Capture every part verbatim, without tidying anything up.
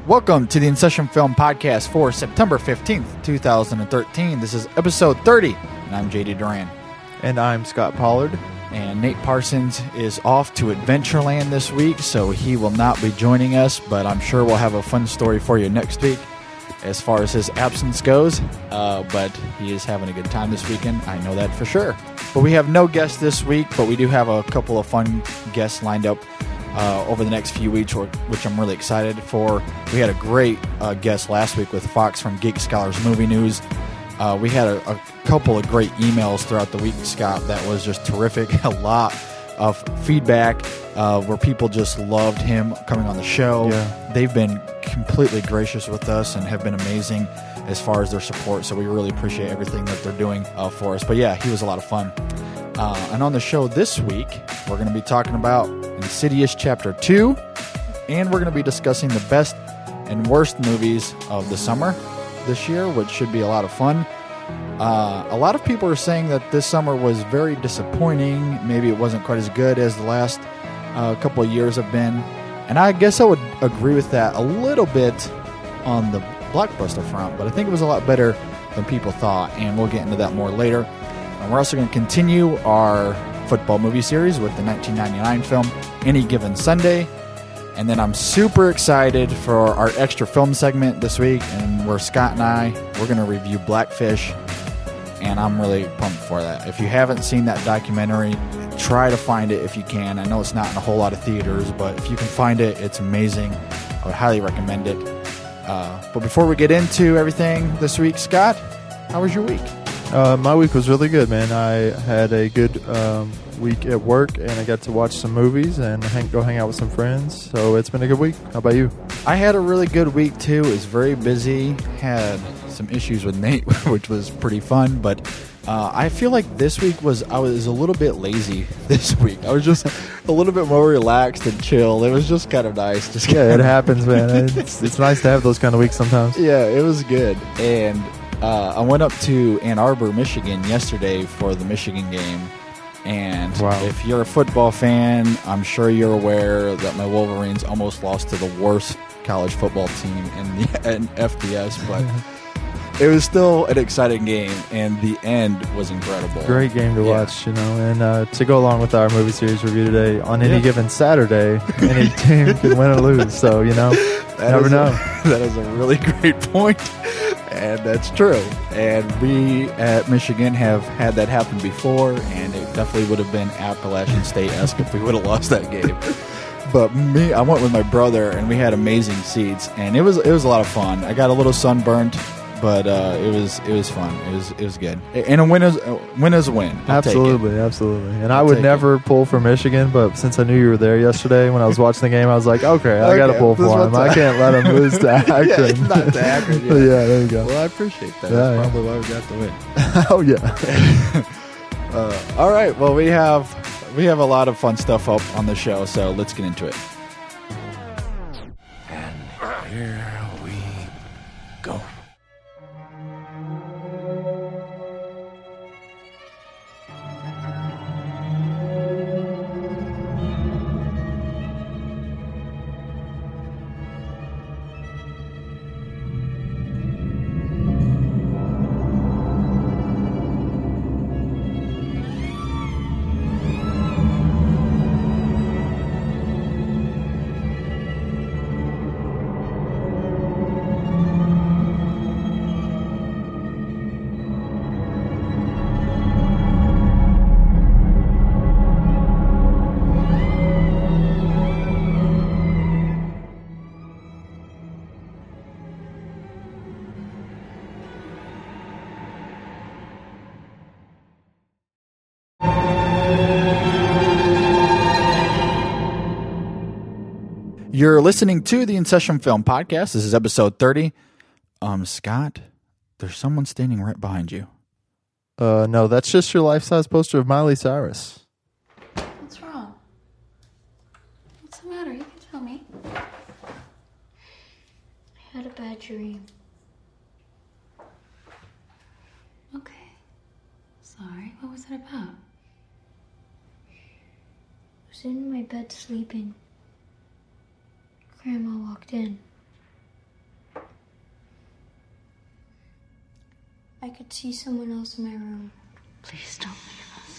Welcome to the In Session Film Podcast for September fifteenth, twenty thirteen. This is episode thirty, and I'm J D Duran. And I'm Scott Pollard. And Nate Parsons is off to Adventureland this week, so he will not be joining us, but I'm sure we'll have a fun story for you next week as far as his absence goes. Uh, but he is having a good time this weekend. I know that for sure. But we have no guests this week, but we do have a couple of fun guests lined up Uh, over the next few weeks, which I'm really excited for. We had a great uh, guest last week with Fox from Geek Scholars Movie News. Uh, we had a, a couple of great emails throughout the week, Scott, that was just terrific. A lot of feedback uh, where people just loved him coming on the show. Yeah. They've been completely gracious with us and have been amazing as far as their support, so we really appreciate everything that they're doing uh, for us. But yeah, he was a lot of fun. Uh, and on the show this week, we're going to be talking about Insidious Chapter two, and we're going to be discussing the best and worst movies of the summer this year, which should be a lot of fun. Uh, a lot of people are saying that this summer was very disappointing. Maybe it wasn't quite as good as the last uh, couple of years have been. And I guess I would agree with that a little bit on the blockbuster front, but I think it was a lot better than people thought, and we'll get into that more later. And we're also going to continue our football movie series with the nineteen ninety-nine film Any Given Sunday. And then I'm super excited for our extra film segment this week, and where Scott and I, we're going to review Blackfish, and I'm really pumped for that. If you haven't seen that documentary, try to find it if you can. I know it's not in a whole lot of theaters, but if you can find it, it's amazing. I would highly recommend it. Uh, but before we get into everything this week, Scott, how was your week? Uh, my week was really good, man. I had a good um, week at work, and I got to watch some movies and hang, go hang out with some friends. So it's been a good week. How about you? I had a really good week, too. It was very busy. Had some issues with Nate, which was pretty fun. But uh, I feel like this week was, I was a little bit lazy this week. I was just a little bit more relaxed and chill. It was just kind of nice. Just yeah, it happens, man. It's, it's nice to have those kind of weeks sometimes. Yeah, it was good. And Uh, I went up to Ann Arbor, Michigan yesterday for the Michigan game, and wow. If you're a football fan, I'm sure you're aware that my Wolverines almost lost to the worst college football team in the in F B S, but it was still an exciting game, and the end was incredible. Great game to yeah. watch, you know, and uh, to go along with our movie series review today, on any yeah. given Saturday, any team can win or lose, so, you know, that never know. A, that is a really great point. And that's true. And we at Michigan have had that happen before, and it definitely would have been Appalachian State-esque if we would have lost that game. But me, I went with my brother, and we had amazing seats, and it was it was a lot of fun. I got a little sunburnt, but uh, it was it was fun. It was it was good. And a win is a win is a win. I'll absolutely, absolutely. And I'll I would never it. pull for Michigan, but since I knew you were there yesterday when I was watching the game, I was like, okay, I okay, got to pull for them. I can't let them lose to Akron. yeah, not to Akron. Yeah. yeah, there you go. Well, I appreciate that. Yeah, That's yeah. probably why we got the win. oh yeah. uh, all right. Well, we have we have a lot of fun stuff up on the show, so let's get into it. And here we go. You're listening to the In Session Film Podcast. This is episode thirty. Um, Scott, there's someone standing right behind you. Uh, no, that's just your life-size poster of Miley Cyrus. What's wrong? What's the matter? You can tell me. I had a bad dream. Okay. Sorry. What was it about? I was in my bed sleeping. Grandma walked in. I could see someone else in my room. Please don't leave us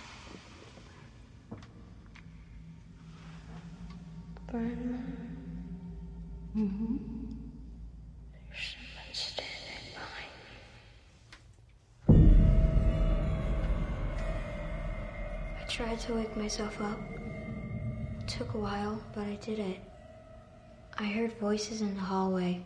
again. Birdman? Mm-hmm. There's someone standing behind me. I tried to wake myself up. It took a while, but I did it. I heard voices in the hallway.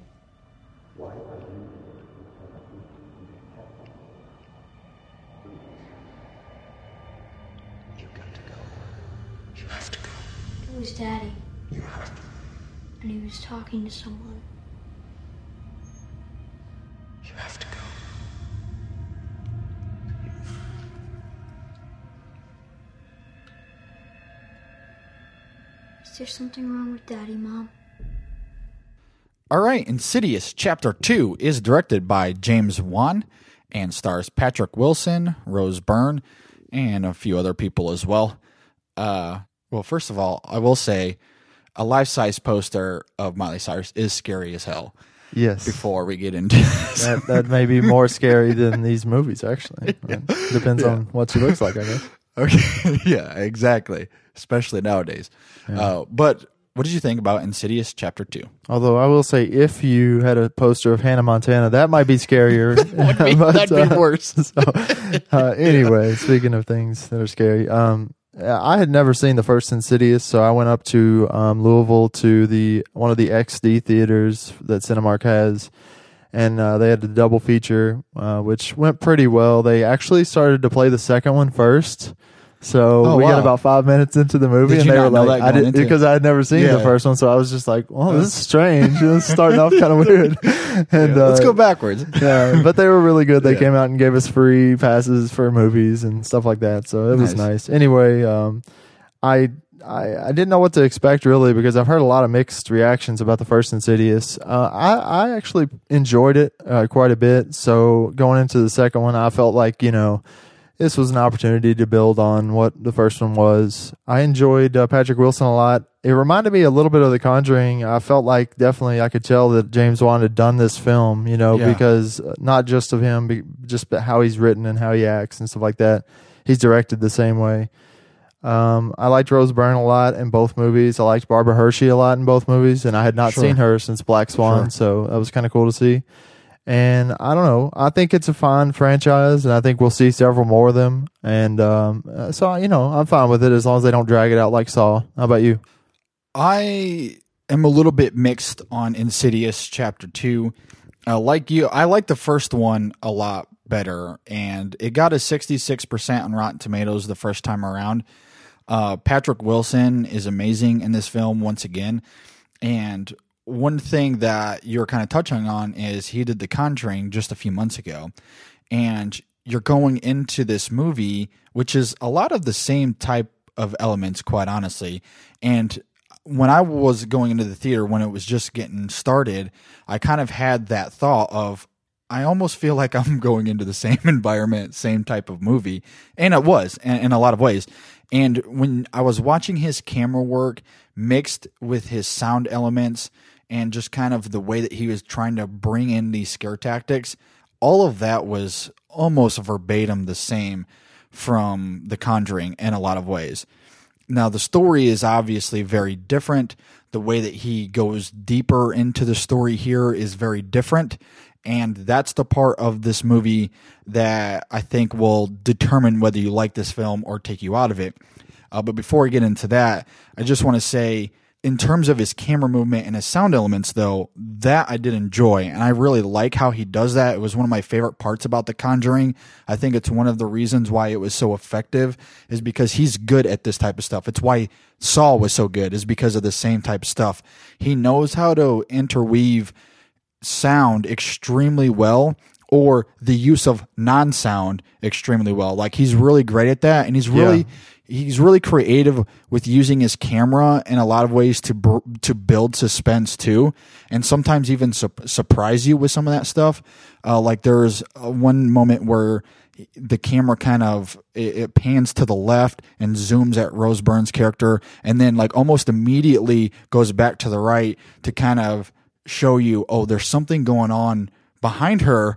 You got to go. You have to go. It was Daddy, You have to. and he was talking to someone. You have to go. Is there something wrong with Daddy, Mom? All right, Insidious Chapter two is directed by James Wan and stars Patrick Wilson, Rose Byrne, and a few other people as well. Uh, well, first of all, I will say a life-size poster of Miley Cyrus is scary as hell. Yes. Before we get into this. That, that may be more scary than these movies, actually. Yeah. Depends Yeah. on what she looks like, I guess. Okay, yeah, exactly, especially nowadays. Yeah. Uh, but what did you think about Insidious Chapter two? Although I will say, if you had a poster of Hannah Montana, that might be scarier. Would be- But, that'd be uh, worse. so, uh, anyway, speaking of things that are scary, um, I had never seen the first Insidious, so I went up to um, Louisville to the one of the X D theaters that Cinemark has, and uh, they had a double feature, uh, which went pretty well. They actually started to play the second one first. So Oh, we wow. got about five minutes into the movie, Did and you they not were know like, that "I going did," into it? because I had never seen Yeah. the first one, so I was just like, "Oh, this is strange. This is starting off kind of weird." And Yeah, let's uh, go backwards. yeah, but they were really good. They Yeah. came out and gave us free passes for movies and stuff like that, so it was Nice. nice. Anyway, um, I. I, I didn't know what to expect really because I've heard a lot of mixed reactions about the first Insidious. Uh, I, I actually enjoyed it uh, quite a bit. So going into the second one, I felt like, you know, this was an opportunity to build on what the first one was. I enjoyed uh, Patrick Wilson a lot. It reminded me a little bit of The Conjuring. I felt like definitely I could tell that James Wan had done this film, you know, Yeah. because uh, not just of him, but just how he's written and how he acts and stuff like that. He's directed the same way. Um, I liked Rose Byrne a lot in both movies. I liked Barbara Hershey a lot in both movies, and I had not Sure. seen her since Black Swan, Sure. so that was kind of cool to see. And I don't know. I think it's a fine franchise, and I think we'll see several more of them. And um, uh, so, you know, I'm fine with it as long as they don't drag it out like Saw. How about you? I am a little bit mixed on Insidious Chapter two. Uh, like you, I like the first one a lot better, and it got a sixty-six percent on Rotten Tomatoes the first time around. Uh, Patrick Wilson is amazing in this film once again, and one thing that you're kind of touching on is he did The Conjuring just a few months ago, and you're going into this movie, which is a lot of the same type of elements, quite honestly. And when I was going into the theater, when it was just getting started, I kind of had that thought of, I almost feel like I'm going into the same environment, same type of movie. And it was in, in a lot of ways. And when I was watching his camera work mixed with his sound elements and just kind of the way that he was trying to bring in these scare tactics, all of that was almost verbatim the same from The Conjuring in a lot of ways. Now, the story is obviously very different. The way that he goes deeper into the story here is very different. And that's the part of this movie that I think will determine whether you like this film or take you out of it. Uh, but before we get into that, I just want to say, in terms of his camera movement and his sound elements, though, that I did enjoy. And I really like how he does that. It was one of my favorite parts about The Conjuring. I think it's one of the reasons why it was so effective is because he's good at this type of stuff. It's why Saw was so good, is because of the same type of stuff. He knows how to interweave sound extremely well, or the use of non-sound extremely well. Like, he's really great at that, and he's really... Yeah. He's really creative with using his camera in a lot of ways to br- to build suspense too, and sometimes even su- surprise you with some of that stuff. Uh, like there's uh, one moment where the camera kind of it, it pans to the left and zooms at Rose Byrne's character, and then like almost immediately goes back to the right to kind of show you, oh, there's something going on behind her.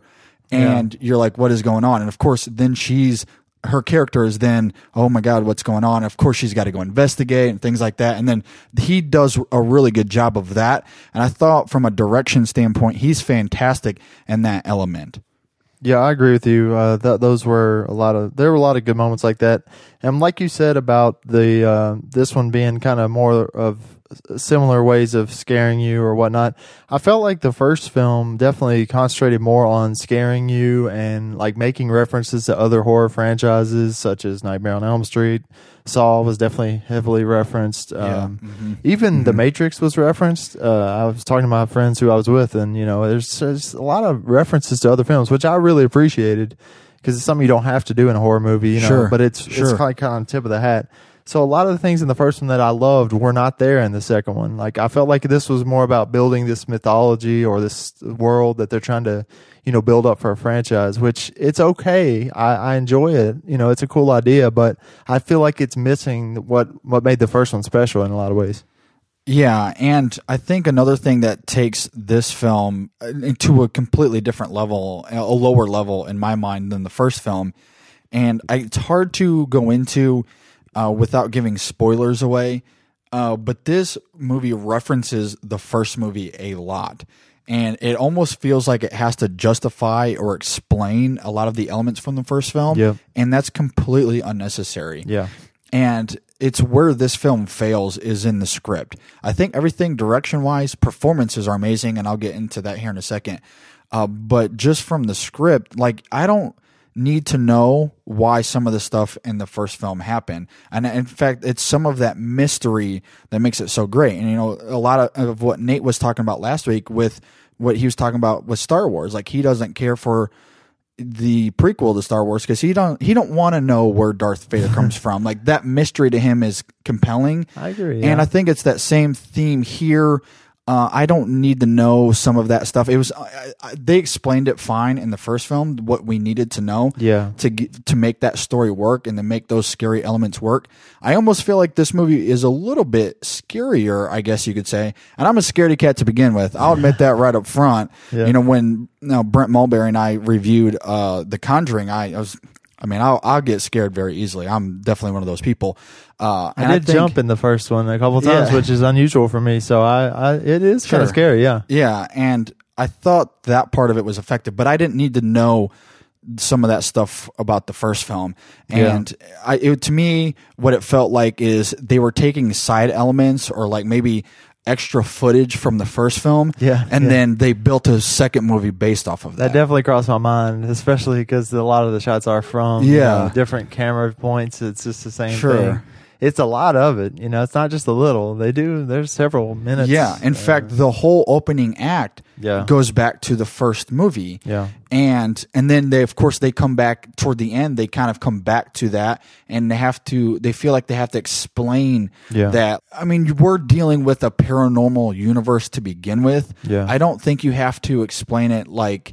and you're like, what is going on? And of course, then she's her character is then, oh my God, what's going on? Of course, she's got to go investigate and things like that. And then he does a really good job of that. And I thought from a direction standpoint, he's fantastic in that element. Yeah, I agree with you. Uh, th- those were a lot of there were a lot of good moments like that, and like you said about the uh, this one being kind of more of similar ways of scaring you or whatnot. I felt like the first film definitely concentrated more on scaring you and like making references to other horror franchises such as Nightmare on Elm Street. Saw was definitely heavily referenced. Yeah. Um, Mm-hmm. Even Mm-hmm. The Matrix was referenced. Uh, I was talking to my friends who I was with, and you know, there's, there's a lot of references to other films, which I really appreciated because it's something you don't have to do in a horror movie, you know. Sure. But it's Sure. it's kind of, kind of on the tip of the hat. So a lot of the things in the first one that I loved were not there in the second one. Like I felt like this was more about building this mythology or this world that they're trying to, you know, build up for a franchise, which it's okay. I, I enjoy it. You know, it's a cool idea, but I feel like it's missing what, what made the first one special in a lot of ways. Yeah, and I think another thing that takes this film to a completely different level, a lower level in my mind than the first film, and I, it's hard to go into uh, without giving spoilers away, uh, but this movie references the first movie a lot. And it almost feels like it has to justify or explain a lot of the elements from the first film. Yep. And that's completely unnecessary. Yeah. And it's where this film fails is in the script. I think everything direction-wise, performances are amazing, and I'll get into that here in a second. Uh, but just from the script, like, I don't need to know why some of the stuff in the first film happened. And in fact, it's some of that mystery that makes it so great. And, you know, a lot of, of what Nate was talking about last week with what he was talking about with Star Wars, like he doesn't care for the prequel to Star Wars because he don't he don't want to know where Darth Vader comes from. Like that mystery to him is compelling. I agree. And yeah. I think it's that same theme here. Uh, I don't need to know some of that stuff. It was I, I, they explained it fine in the first film what we needed to know Yeah. to get, to make that story work and to make those scary elements work. I almost feel like this movie is a little bit scarier, I guess you could say. And I'm a scaredy cat to begin with. I'll admit that right up front. Yeah. You know, when you know, Brent Mulberry and I reviewed uh, The Conjuring, I, I was. I mean, I'll, I'll get scared very easily. I'm definitely one of those people. Uh, I and did I think, jump in the first one a couple times, Yeah. which is unusual for me. So I, I it is kind Sure. of scary. Yeah. Yeah, and I thought that part of it was effective, but I didn't need to know some of that stuff about the first film. And I, it, to me, what it felt like is they were taking side elements or like maybe extra footage from the first film, Yeah, and yeah. then they built a second movie based off of That that. definitely crossed my mind, especially because a lot of the shots are from you Yeah. know, different camera points. It's just the same Sure. thing. It's a lot of it. You know, it's not just a little. They do. There's several minutes. Yeah, in uh, fact, the whole opening act Yeah. goes back to the first movie. Yeah. And and then they of course they come back toward the end, they kind of come back to that and they have to they feel like they have to explain Yeah. that. I mean, we're dealing with a paranormal universe to begin with. Yeah. I don't think you have to explain it like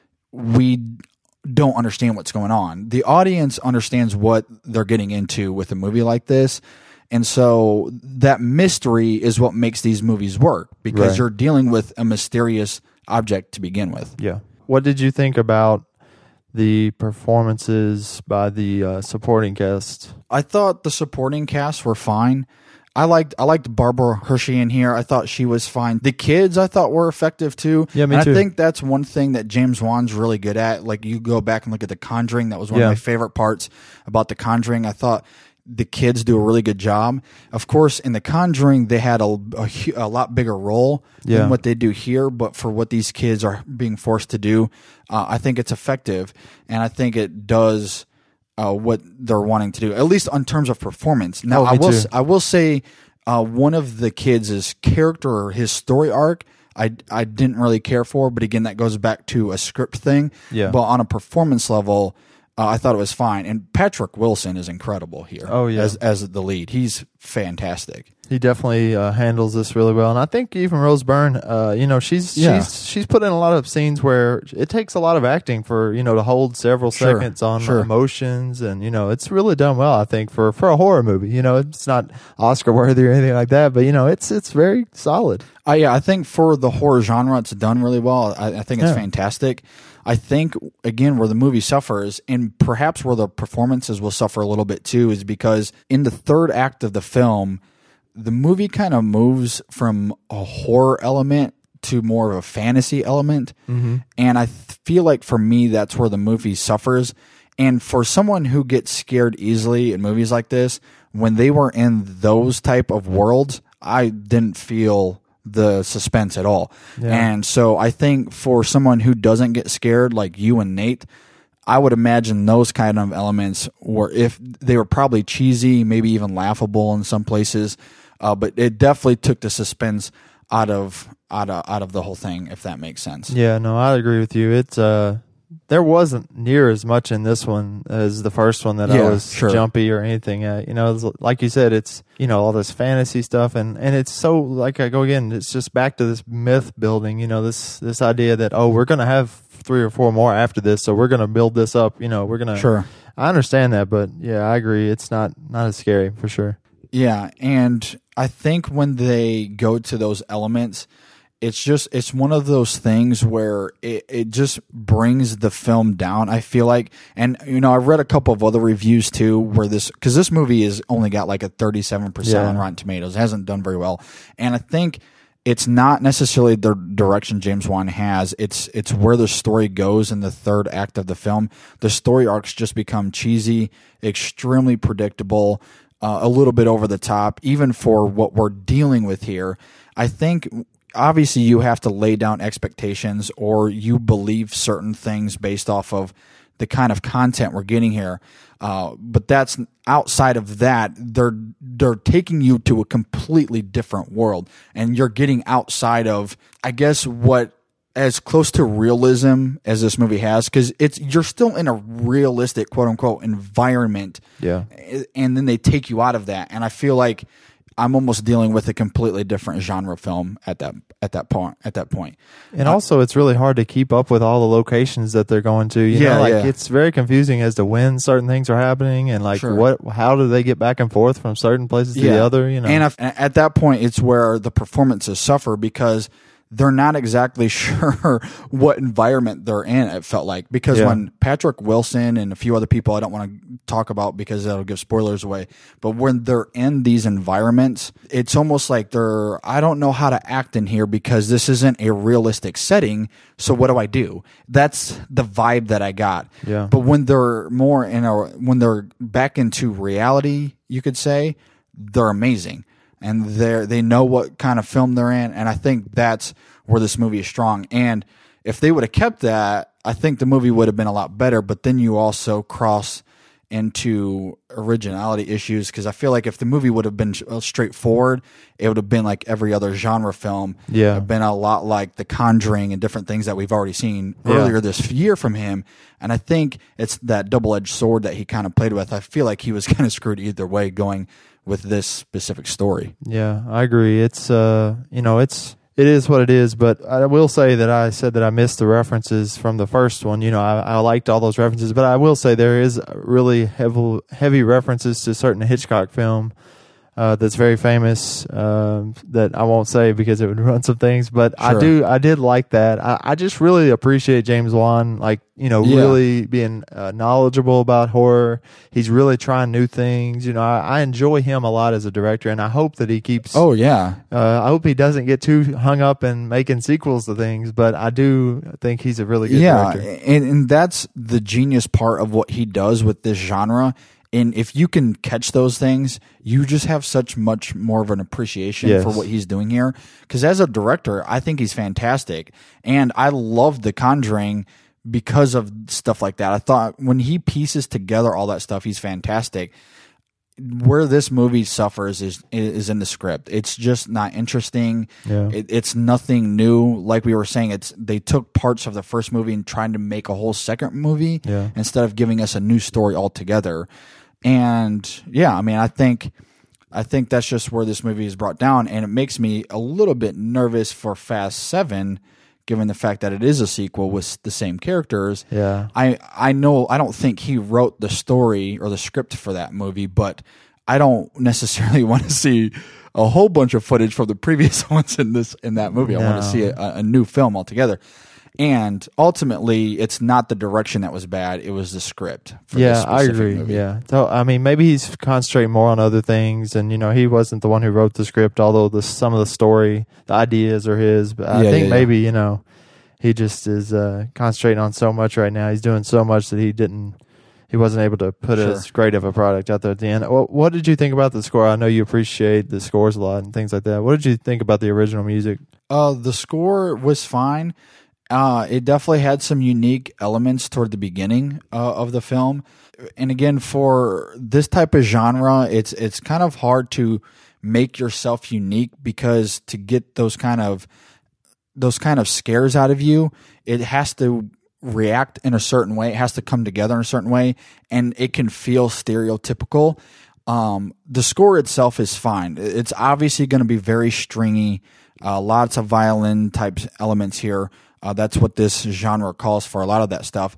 we don't understand what's going on. The audience understands what they're getting into with a movie like this. And so that mystery is what makes these movies work because Right. you're dealing with a mysterious object to begin with. Yeah. What did you think about the performances by the uh, supporting cast? I thought the supporting cast were fine. I liked I liked Barbara Hershey in here. I thought she was fine. The kids I thought were effective too. Yeah, me and too. I think that's one thing that James Wan's really good at. Like you go back and look at The Conjuring, that was one Yeah. of my favorite parts about The Conjuring. I thought the kids do a really good job. Of course, in The Conjuring, they had a, a, hu- a lot bigger role Yeah. than what they do here. But for what these kids are being forced to do, uh, I think it's effective, and I think it does uh, what they're wanting to do, at least in terms of performance. Now, Oh, I me will too. s- I will say uh, one of the kids' character or his story arc. I, I didn't really care for, but again, that goes back to a script thing. Yeah. But on a performance level, uh, I thought it was fine. And Patrick Wilson is incredible here. Oh, yeah. as as the lead, he's fantastic. he definitely uh, handles this really well, and I think even Rose Byrne, uh, you know, she's Yeah. she's she's put in a lot of scenes where it takes a lot of acting for you know to hold several Sure, seconds on sure. emotions, and you know, it's really done well. I think for for a horror movie, you know, it's not Oscar worthy or anything like that, but you know, it's it's very solid. Uh, yeah, I think for the horror genre, it's done really well. I, I think it's Yeah. fantastic. I think, again, where the movie suffers, and perhaps where the performances will suffer a little bit too, is because in the third act of the film, the movie kind of moves from a horror element to more of a fantasy element. Mm-hmm. And I th- feel like for me, that's where the movie suffers. And for someone who gets scared easily in movies like this, when they were in those type of worlds, I didn't feel the suspense at all. Yeah. And so I think for someone who doesn't get scared like you and Nate, I would imagine those kind of elements were, if they were probably cheesy, maybe even laughable in some places, uh, but it definitely took the suspense out of out of out of the whole thing, if that makes sense. Yeah, no, I agree with you. It's uh, there wasn't near as much in this one as the first one that I Yeah, was sure. jumpy or anything at. You know, it's, like you said, it's you know all this fantasy stuff, and, and it's so like I go again. It's just back to this myth building. You know, this this idea that oh, we're gonna have three or four more after this, so we're gonna build this up. You know, we're gonna. Sure. I understand that, but yeah, I agree. It's not not as scary for sure. Yeah, and I think when they go to those elements, it's just it's one of those things where it, it just brings the film down, I feel like. And you know, I've read a couple of other reviews too where this, because this movie has only got like a thirty-seven percent Yeah. on Rotten Tomatoes. It hasn't done very well. And I think it's not necessarily the direction James Wan has. It's it's where the story goes in the third act of the film. The story arcs just become cheesy, extremely predictable, uh, a little bit over the top, even for what we're dealing with here. I think obviously you have to lay down expectations, or you believe certain things based off of the kind of content we're getting here. Uh, but that's outside of that, they're they're taking you to a completely different world, and you're getting outside of, I guess, what as close to realism as this movie has, because it's you're still in a realistic quote unquote environment. Yeah. And then they take you out of that, and I feel like I'm almost dealing with a completely different genre film at that at that point. At that point, And also, it's really hard to keep up with all the locations that they're going to. You Yeah, know, like yeah. it's very confusing as to when certain things are happening, and like Sure. what, how do they get back and forth from certain places to the other? You know, and if, at that point, it's where the performances suffer because they're not exactly sure what environment they're in. It felt like, because Yeah. when Patrick Wilson and a few other people, I don't want to talk about because that'll give spoilers away, but when they're in these environments, it's almost like they're, I don't know how to act in here because this isn't a realistic setting. So what do I do? That's the vibe that I got. Yeah. But when they're more in a, when they're back into reality, you could say, they're amazing. And they're, they know what kind of film they're in. And I think that's where this movie is strong. And if they would have kept that, I think the movie would have been a lot better. But then you also cross into originality issues, because I feel like if the movie would have been straightforward, it would have been like every other genre film. Yeah. It'd been a lot like The Conjuring and different things that we've already seen Yeah. earlier this year from him. And I think it's that double-edged sword that he kind of played with. I feel like he was kind of screwed either way going with this specific story. yeah, I agree. It's uh, you know, it's it is what it is. But I will say that I said that I missed the references from the first one. You know, I, I liked all those references, but I will say there is really heavy heavy references to certain Hitchcock film. Uh, that's very famous, um, that I won't say because it would run some things, but I Sure. do, I did like that. I, I just really appreciate James Wan, like, you know, Yeah. really being uh, knowledgeable about horror. He's really trying new things. You know, I, I enjoy him a lot as a director, and I hope that he keeps, Oh, yeah. uh, I hope he doesn't get too hung up in making sequels to things, but I do think he's a really good Yeah, director. and, and that's the genius part of what he does with this genre. And if you can catch those things, you just have such much more of an appreciation Yes. for what he's doing here. Because as a director, I think he's fantastic. And I love The Conjuring because of stuff like that. I thought when he pieces together all that stuff, he's fantastic. Where this movie suffers is is in the script. It's just not interesting. Yeah. It, it's nothing new. Like we were saying, it's they took parts of the first movie and trying to make a whole second movie Yeah. instead of giving us a new story altogether. And yeah, I mean, I think I think that's just where this movie is brought down, and it makes me a little bit nervous for Fast Seven, given the fact that it is a sequel with the same characters. Yeah. I I know I don't think he wrote the story or the script for that movie, but I don't necessarily want to see a whole bunch of footage from the previous ones in this in that movie. I No. want to see a, a new film altogether. And ultimately, it's not the direction that was bad; it was the script. For this Yeah, I specific agree. movie. Yeah, so I mean, maybe he's concentrating more on other things, and you know, he wasn't the one who wrote the script. Although the some of the story, the ideas are his. But I Yeah, think yeah, maybe you know, he just is uh, concentrating on so much right now. He's doing so much that he didn't. He wasn't able to put Sure. as great of a product out there at the end. What, what did you think about the score? I know you appreciate the scores a lot and things like that. What did you think about the original music? Uh, the score was fine. Uh, it definitely had some unique elements toward the beginning uh, of the film. And again, for this type of genre, it's it's kind of hard to make yourself unique, because to get those kind of those kind of scares out of you, it has to react in a certain way. It has to come together in a certain way, and it can feel stereotypical. Um, the score itself is fine. It's obviously going to be very stringy, uh, lots of violin type elements here. Uh, that's what this genre calls for, a lot of that stuff.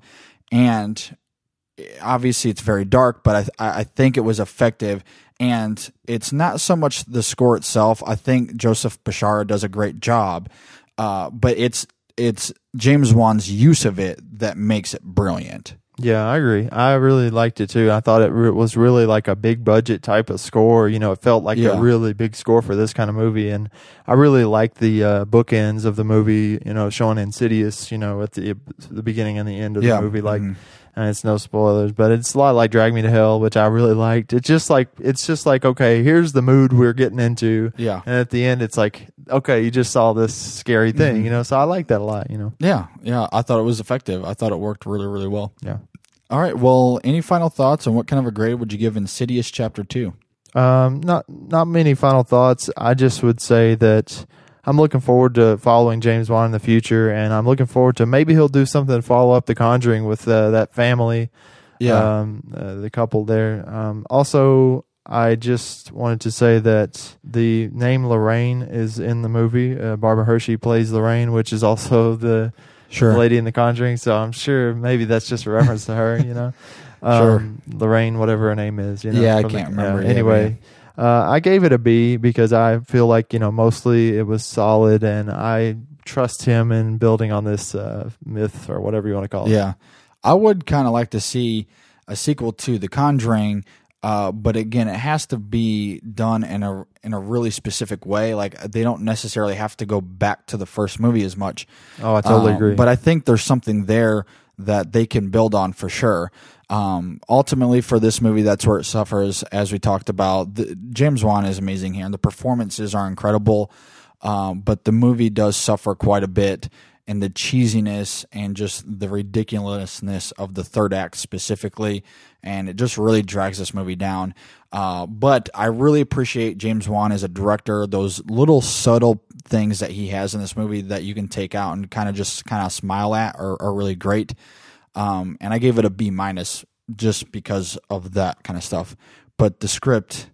And obviously it's very dark, but I, I think it was effective. And it's not so much the score itself. I think Joseph Bishara does a great job, uh, but it's it's James Wan's use of it that makes it brilliant. Yeah, I agree. I really liked it too. I thought it re- was really like a big budget type of score. You know, it felt like Yeah. a really big score for this kind of movie. And I really liked the uh, bookends of the movie, you know, showing Insidious, you know, at the the beginning and the end of Yeah. the movie. Like, Mhm. and it's no spoilers, but it's a lot like Drag Me to Hell, which I really liked. It's just like, it's just like, okay, here's the mood we're getting into. Yeah. And at the end, it's like, okay, you just saw this scary thing, Mhm. you know? So I like that a lot, you know? Yeah, yeah. I thought it was effective. I thought it worked really, really well. Yeah. All right. Well, any final thoughts on what kind of a grade would you give Insidious Chapter Two? Um, not not many final thoughts. I just would say that I'm looking forward to following James Wan in the future, and I'm looking forward to maybe he'll do something to follow up The Conjuring with uh, that family, Yeah. um, uh, the couple there. Um, also, I just wanted to say that the name Lorraine is in the movie. Uh, Barbara Hershey plays Lorraine, which is also the Sure. lady in The Conjuring. So I'm sure maybe that's just a reference to her, you know. Um, Lorraine, whatever her name is. You know, Yeah, I from the- can't remember. Yeah, anyway, uh, I gave it a B because I feel like, you know, mostly it was solid, and I trust him in building on this uh, myth or whatever you want to call it. Yeah. I would kind of like to see a sequel to The Conjuring, uh, but again, it has to be done in a in a really specific way. Like, they don't necessarily have to go back to the first movie as much. Oh, I totally Um, agree. But I think there's something there that they can build on for sure. Um, ultimately, for this movie, that's where it suffers, as we talked about. The, James Wan is amazing here, and the performances are incredible. Um, but the movie does suffer quite a bit, and the cheesiness and just the ridiculousness of the third act specifically, and it just really drags this movie down. Uh, but I really appreciate James Wan as a director. Those little subtle things that he has in this movie that you can take out and kind of just kind of smile at are, are really great. Um, and I gave it a B minus just because of that kind of stuff. But the script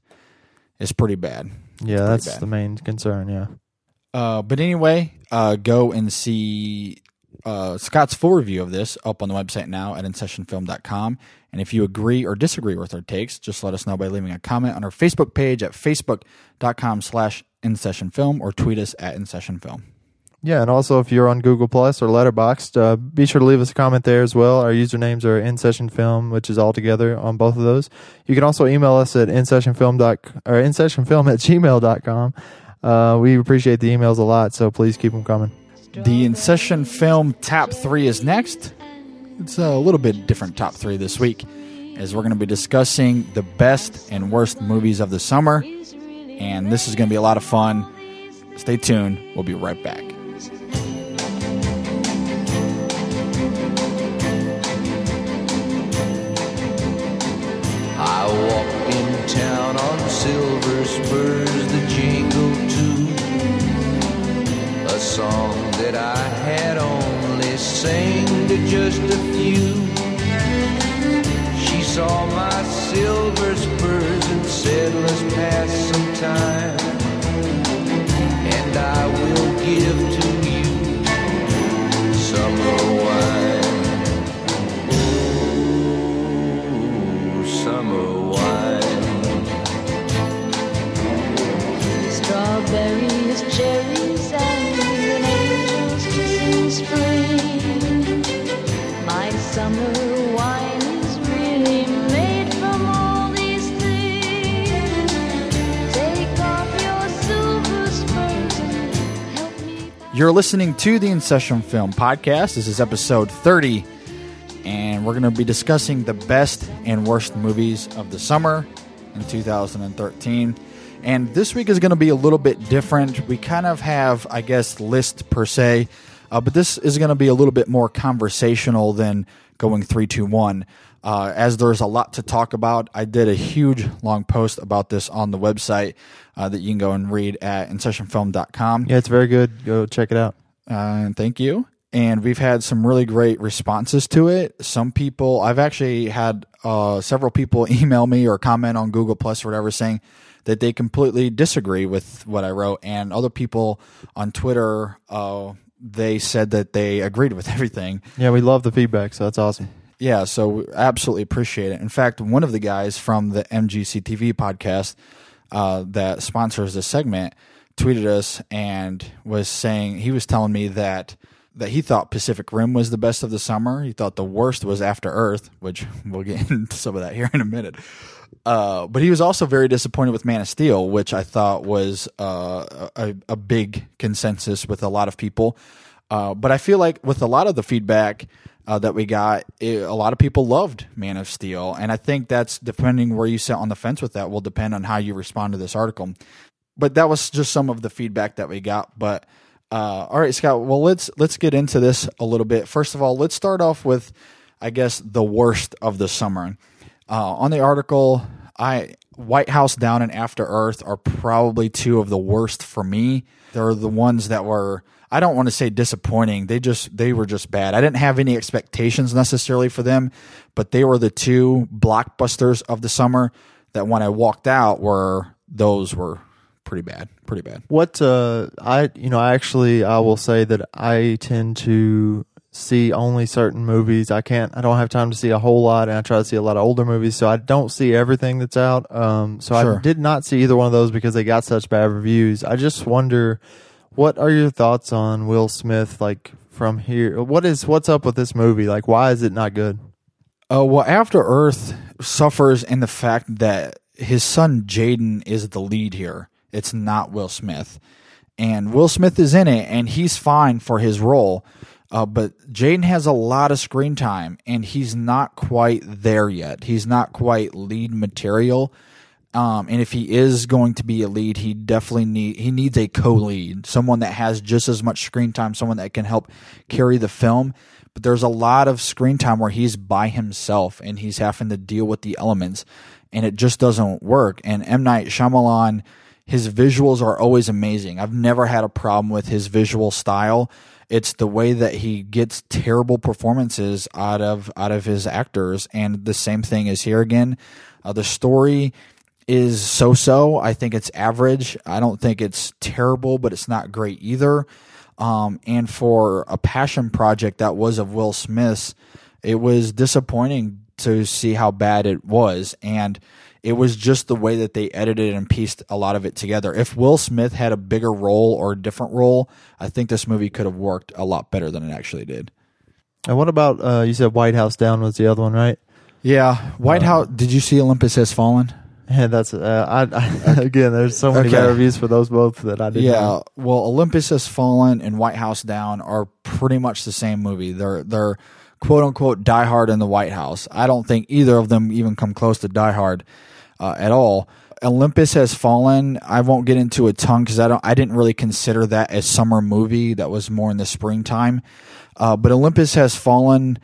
is pretty bad. yeah, that's bad. the main concern. Yeah. Uh, but anyway, uh, go and see uh, Scott's full review of this up on the website now at in session film dot com. And if you agree or disagree with our takes, just let us know by leaving a comment on our Facebook page at facebook.com slash InSessionFilm or tweet us at InSessionFilm. Yeah, and also if you're on Google Plus or Letterboxd, uh, be sure to leave us a comment there as well. Our usernames are InSessionFilm, which is all together on both of those. You can also email us at InSessionFilm dot or InSessionFilm at gmail dot com. Uh, we appreciate the emails a lot, so please keep them coming. The In Session Film Top three is next. It's a little bit different top three this week, as we're going to be discussing the best and worst movies of the summer. And this is going to be a lot of fun. Stay tuned. We'll be right back. I walk in town on silver spurs that jingle too. A song that I had only sang to just a few. She's all my silver spurs and said, let's pass some time. And I will give to you summer wine. Ooh, summer wine. Strawberries, cherries, and an angel's kiss in spring. My summer wine is really made from all these things. Take off your silver spurs and help me. You're listening to the In Session Film Podcast. This is episode thirty, and we're going to be discussing the best and worst movies of the summer in two thousand thirteen. And this week is going to be a little bit different. We kind of have, I guess, list per se, uh, but this is going to be a little bit more conversational than going three, two, one. Uh, as there's a lot to talk about, I did a huge long post about this on the website uh, that you can go and read at in session film dot com. Yeah, it's very good. Go check it out. Uh, thank you. And we've had some really great responses to it. Some people, I've actually had uh, several people email me or comment on Google Plus or whatever saying that they completely disagree with what I wrote. And other people on Twitter, uh, they said that they agreed with everything. Yeah, we love the feedback, so that's awesome. Yeah, so we absolutely appreciate it. In fact, one of the guys from the M G C T V podcast uh, that sponsors this segment tweeted us and was saying, he was telling me that that he thought Pacific Rim was the best of the summer. He thought the worst was After Earth, which we'll get into some of that here in a minute. Uh, but he was also very disappointed with Man of Steel, which I thought was uh, a, a big consensus with a lot of people. Uh, but I feel like with a lot of the feedback uh, that we got, it, a lot of people loved Man of Steel. And I think that's, depending where you sit on the fence with that, will depend on how you respond to this article. But that was just some of the feedback that we got. But uh, all right, Scott, well, let's let's get into this a little bit. First of all, let's start off with, I guess, the worst of the summer. Uh, on the article, I White House Down and After Earth are probably two of the worst for me. They're the ones that were, I don't want to say disappointing. They just they were just bad. I didn't have any expectations necessarily for them, but they were the two blockbusters of the summer that when I walked out were those were pretty bad, pretty bad. What uh, I you know, I actually I will say that I tend to see only certain movies. I can't, I don't have time to see a whole lot, and I try to see a lot of older movies, so I don't see everything that's out. Um, so Sure. I did not see either one of those because they got such bad reviews. I just wonder, what are your thoughts on Will Smith? Like from here, what is what's up with this movie? Like, why is it not good? Uh, well, After Earth suffers in the fact that his son Jaden is the lead here. It's not Will Smith, and Will Smith is in it, and he's fine for his role. Uh, but Jaden has a lot of screen time, and he's not quite there yet. He's not quite lead material. Um, and if he is going to be a lead, he definitely need he needs a co-lead, someone that has just as much screen time, someone that can help carry the film. But there's a lot of screen time where he's by himself, and he's having to deal with the elements, and it just doesn't work. And M. Night Shyamalan, his visuals are always amazing. I've never had a problem with his visual style. It's the way that he gets terrible performances out of out of his actors, and the same thing is here again. Uh, the story is so-so. I think it's average. I don't think it's terrible, but it's not great either. Um, and for a passion project that was of Will Smith's, it was disappointing to see how bad it was, and it was just the way that they edited and pieced a lot of it together. If Will Smith had a bigger role or a different role, I think this movie could have worked a lot better than it actually did. And what about, uh, you said White House Down was the other one, right? Yeah. White Uh, House, did you see Olympus Has Fallen? Yeah, that's, uh, I, I, again, there's so many Okay. bad reviews for those both that I didn't Yeah. know. Well, Olympus Has Fallen and White House Down are pretty much the same movie. They're, they're quote unquote Die Hard in the White House. I don't think either of them even come close to Die Hard. Uh, at all. Olympus Has Fallen, I won't get into a ton because I don't. I didn't really consider that a summer movie. That was more in the springtime. Uh, but Olympus Has Fallen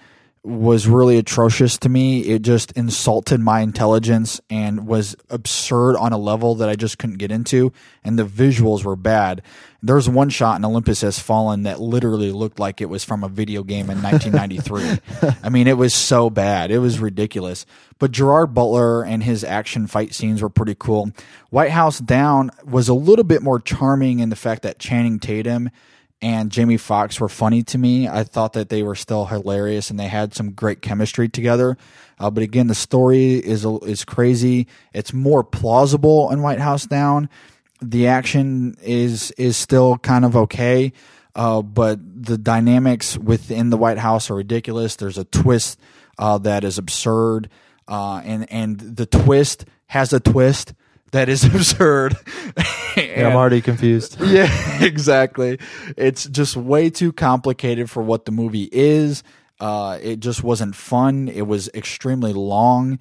was really atrocious to me. It just insulted my intelligence and was absurd on a level that I just couldn't get into. And the visuals were bad. There was one shot in Olympus Has Fallen that literally looked like it was from a video game in nineteen ninety-three. I mean, it was so bad. It was ridiculous. But Gerard Butler and his action fight scenes were pretty cool. White House Down was a little bit more charming in the fact that Channing Tatum and Jamie Foxx were funny to me. I thought that they were still hilarious and they had some great chemistry together. Uh, but again, the story is is crazy. It's more plausible in White House Down. The action is is still kind of okay, uh, but the dynamics within the White House are ridiculous. There's a twist uh, that is absurd, uh, and and the twist has a twist that is absurd. Yeah, I'm already confused. Yeah, exactly. It's just way too complicated for what the movie is. Uh, it just wasn't fun. It was extremely long.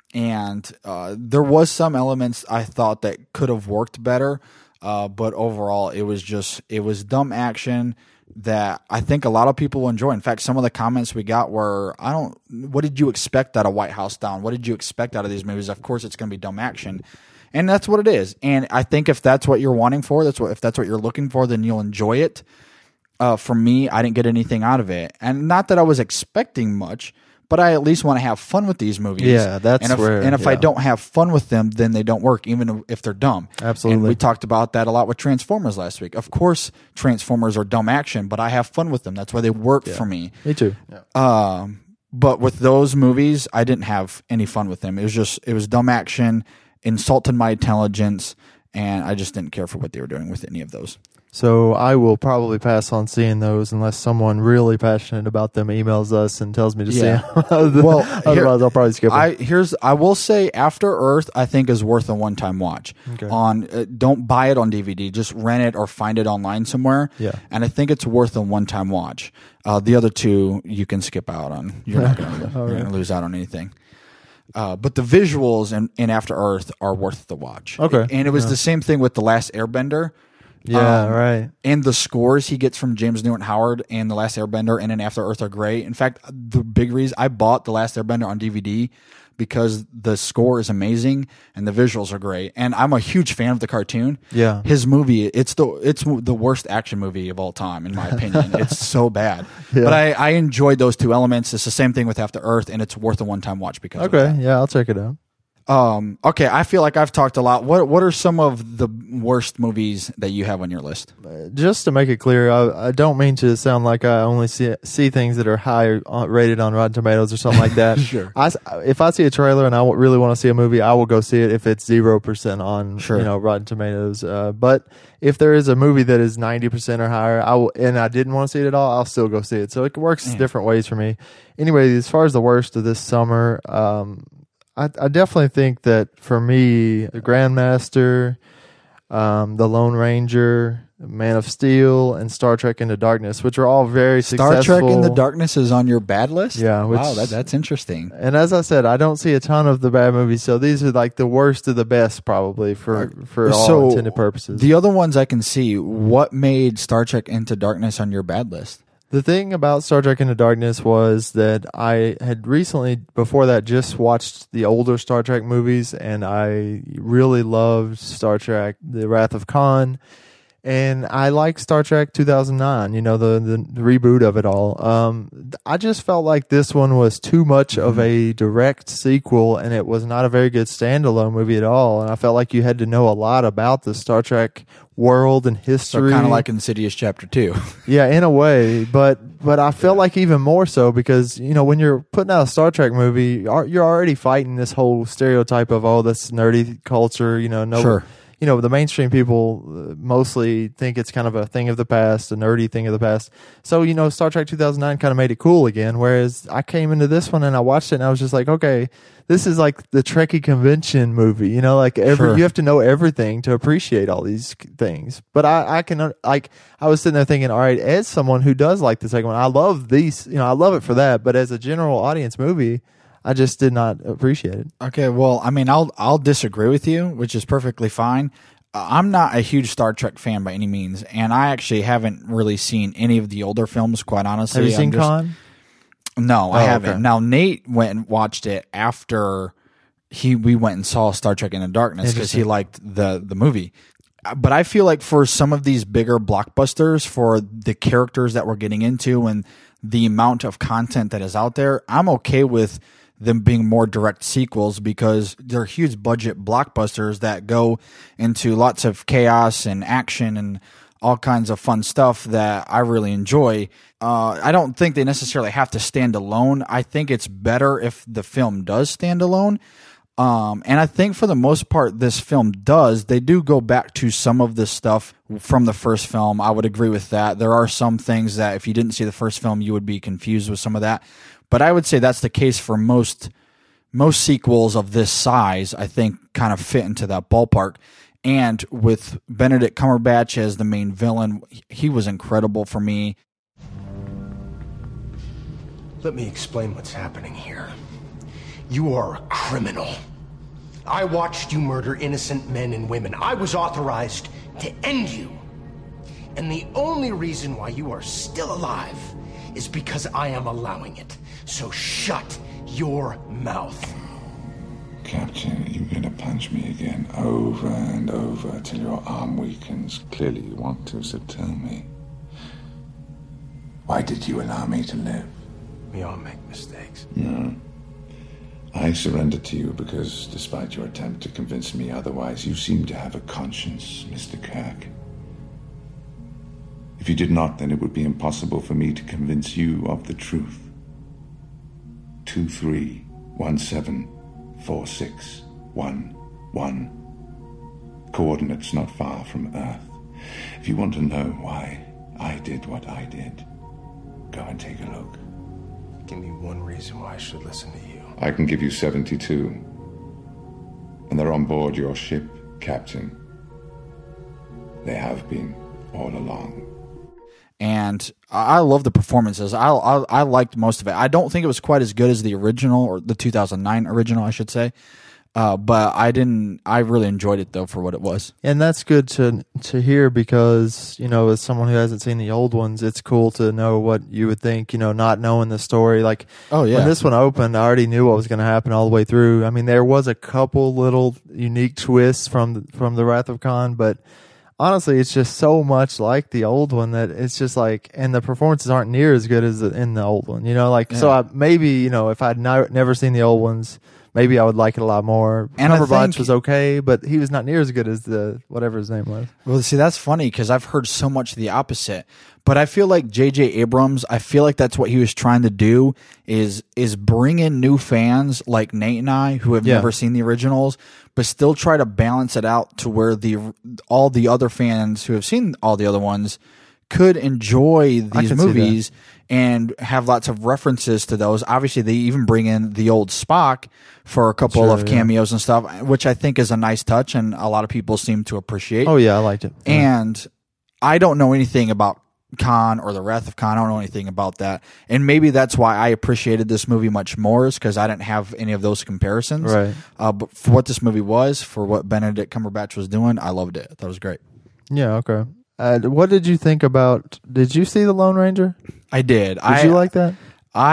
And uh, there was some elements I thought that could have worked better. Uh, but overall, it was just, it was dumb action that I think a lot of people will enjoy. In fact, some of the comments we got were, I don't, what did you expect out of White House Down? What did you expect out of these movies? Of course, it's going to be dumb action. And that's what it is. And I think if that's what you're wanting for, that's what if that's what you're looking for, then you'll enjoy it. Uh, for me, I didn't get anything out of it. And not that I was expecting much, but I at least want to have fun with these movies. Yeah, that's and if, where. And if yeah. I don't have fun with them, then they don't work, even if they're dumb. Absolutely. And we talked about that a lot with Transformers last week. Of course, Transformers are dumb action, but I have fun with them. That's why they work Yeah. for me. Me too. Yeah. Um, but with those movies, I didn't have any fun with them. It was just, it was dumb action, insulted my intelligence, and I just didn't care for what they were doing with any of those. So I will probably pass on seeing those unless someone really passionate about them emails us and tells me to Yeah. see them. Well, otherwise here- I'll probably skip them. I here's I will say After Earth I think is worth a one time watch. Okay. On uh, don't buy it on D V D, just rent it or find it online somewhere. Yeah. And I think it's worth a one time watch. Uh, the other two you can skip out on. You're not going right. to lose out on anything. Uh, but the visuals in, in After Earth are worth the watch. Okay. And it was Yeah. the same thing with The Last Airbender. yeah, um, right. And the scores he gets from James Newton Howard and The Last Airbender and in After Earth are great. In fact, the big reason I bought The Last Airbender on D V D because the score is amazing and the visuals are great. And I'm a huge fan of the cartoon. Yeah. His movie, it's the it's the worst action movie of all time, in my opinion. It's so bad. Yeah. But I, I enjoyed those two elements. It's the same thing with After Earth, and it's worth a one-time watch because of Okay, that. yeah, I'll check it out. Um, okay, I feel like I've talked a lot. What What are some of the worst movies that you have on your list? Just to make it clear, I, I don't mean to sound like I only see see things that are high uh, rated on Rotten Tomatoes or something like that. Sure. I, if I see a trailer and I w- really want to see a movie, I will go see it if it's zero percent on Sure. you know Rotten Tomatoes. Uh, but if there is a movie that is ninety percent or higher, I will, and I didn't want to see it at all, I'll still go see it. So it works Yeah. different ways for me. Anyway, as far as the worst of this summer, um, I, I definitely think that for me, the Grandmaster, um, the Lone Ranger, Man of Steel, and Star Trek Into Darkness, which are all very Star successful. Trek in the Darkness is on your bad list? Yeah, which- wow, that, that's interesting. And as I said, I don't see a ton of the bad movies, so these are like the worst of the best, probably for for all So, intended purposes. The other ones I can see. What made Star Trek Into Darkness on your bad list? The thing about Star Trek Into Darkness was that I had recently, before that, just watched the older Star Trek movies, and I really loved Star Trek: The Wrath of Khan, and I like Star Trek two thousand nine. You know, the, the the reboot of it all. Um, I just felt like this one was too much of a direct sequel, and it was not a very good standalone movie at all. And I felt like you had to know a lot about the Star Trek world and So history. kind of like Insidious Chapter Two. Yeah, in a way, but but I felt like even more so because you know when you're putting out a Star Trek movie, you're you're already fighting this whole stereotype of oh, this nerdy culture. You know, no, Sure. you know the mainstream people uh, mostly think it's kind of a thing of the past, a nerdy thing of the past. So you know, Star Trek two thousand nine kind of made it cool again. Whereas I came into this one and I watched it and I was just like, okay, this is like the Trekkie convention movie. You know, like every Sure. you have to know everything to appreciate all these things. But I, I can uh, like I was sitting there thinking, all right, as someone who does like the second one, I love these. You know, I love it for that. But as a general audience movie, I just did not appreciate it. Okay, well, I mean, I'll I'll disagree with you, which is perfectly fine. Uh, I'm not a huge Star Trek fan by any means, and I actually haven't really seen any of the older films. Quite honestly, Have you I'm seen just- Khan? No, I Oh, haven't. okay. Now Nate went and watched it after he we went and saw Star Trek Into Darkness because he Interesting. liked the the movie. But I feel like for some of these bigger blockbusters, for the characters that we're getting into and the amount of content that is out there, I'm okay with them being more direct sequels because they're huge budget blockbusters that go into lots of chaos and action and all kinds of fun stuff that I really enjoy. Uh, I don't think they necessarily have to stand alone. I think it's better if the film does stand alone. Um, and I think for the most part, this film does. They do go back to some of the stuff from the first film. I would agree with that. There are some things that if you didn't see the first film, you would be confused with some of that. But I would say that's the case for most most sequels of this size, I think kind of fit into that ballpark. And with Benedict Cumberbatch as the main villain, he was incredible for me. Let me explain what's happening here. You are a criminal. I watched you murder innocent men and women. I was authorized to end you. And the only reason why you are still alive is because I am allowing it. So shut your mouth. Captain, you're gonna punch me again over and over till your arm weakens. Clearly you want to, so tell me. Why did you allow me to live? We all make mistakes. No. I surrendered to you because, despite your attempt to convince me otherwise, you seem to have a conscience, Mister Kirk. If you did not, then it would be impossible for me to convince you of the truth. Two three one seven four six one one. Coordinates not far from Earth. If you want to know why I did what I did, go and take a look. Give me one reason why I should listen to you. I can give you seventy-two. And they're on board your ship, Captain. They have been all along. And I love the performances. I, I I liked most of it. I don't think it was quite as good as the original, or the two thousand nine original, I should say. Uh, but I didn't. I really enjoyed it though for what it was. And that's good to to hear because, you know, as someone who hasn't seen the old ones, it's cool to know what you would think, you know, not knowing the story. Like, Oh, yeah. when this one opened, I already knew what was going to happen all the way through. I mean, there was a couple little unique twists from the, from the Wrath of Khan, but honestly, it's just so much like the old one that it's just like, and the performances aren't near as good as the, in the old one, you know, like, so Yeah. I, maybe, you know, if I'd no, never seen the old ones, maybe I would like it a lot more. And I Cumberbatch think- was okay, but he was not near as good as the, whatever his name was. Well, see, that's funny because I've heard so much the opposite. But I feel like J J Abrams, I feel like that's what he was trying to do is is bring in new fans like Nate and I who have Yeah. never seen the originals, but still try to balance it out to where the all the other fans who have seen all the other ones could enjoy these can see movies and have lots of references to those. Obviously, they even bring in the old Spock for a couple Sure, of yeah. cameos and stuff, which I think is a nice touch and a lot of people seem to appreciate. Oh yeah, I liked it. And I don't know anything about Khan or the Wrath of Khan. I don't know anything about that. And maybe that's why I appreciated this movie much more, is because I didn't have any of those comparisons. Right. Uh, but for what this movie was, for what Benedict Cumberbatch was doing, I loved it. That was great. Yeah, okay. Uh, what did you think about, did you see The Lone Ranger? I did. Did I, you like that?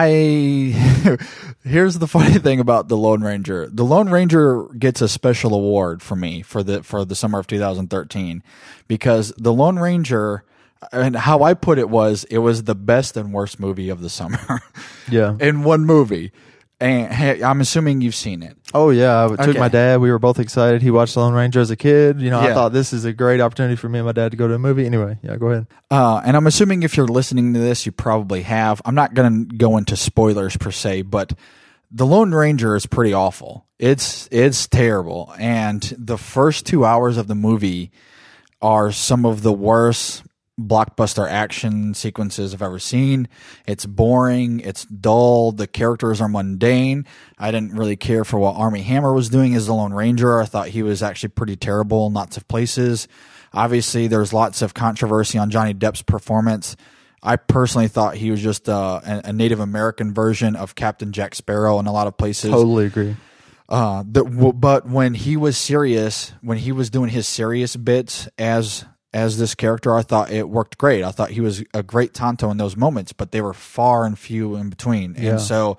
I here's the funny thing about the Lone Ranger. The Lone Ranger gets a special award for me for the for the summer of two thousand thirteen because the Lone Ranger, and how I put it was, it was the best and worst movie of the summer. Yeah. In one movie. And hey, I'm assuming you've seen it. Oh yeah, I took Okay. my dad. We were both excited. He watched The Lone Ranger as a kid. You know, Yeah. I thought this is a great opportunity for me and my dad to go to a movie. Anyway, yeah, go ahead. Uh, and I'm assuming if you're listening to this, you probably have. I'm not going to go into spoilers per se, but The Lone Ranger is pretty awful. It's it's terrible. And the first two hours of the movie are some of the worst blockbuster action sequences I've ever seen. It's boring. It's dull. The characters are mundane. I didn't really care for what Armie Hammer was doing as the Lone Ranger. I thought he was actually pretty terrible in lots of places. Obviously, there's lots of controversy on Johnny Depp's performance. I personally thought he was just uh, a, a Native American version of Captain Jack Sparrow in a lot of places. Totally agree. Uh, the, w- but when he was serious, when he was doing his serious bits as as this character. I thought it worked great. I thought he was a great Tonto in those moments, but they were far and few in between. Yeah. And so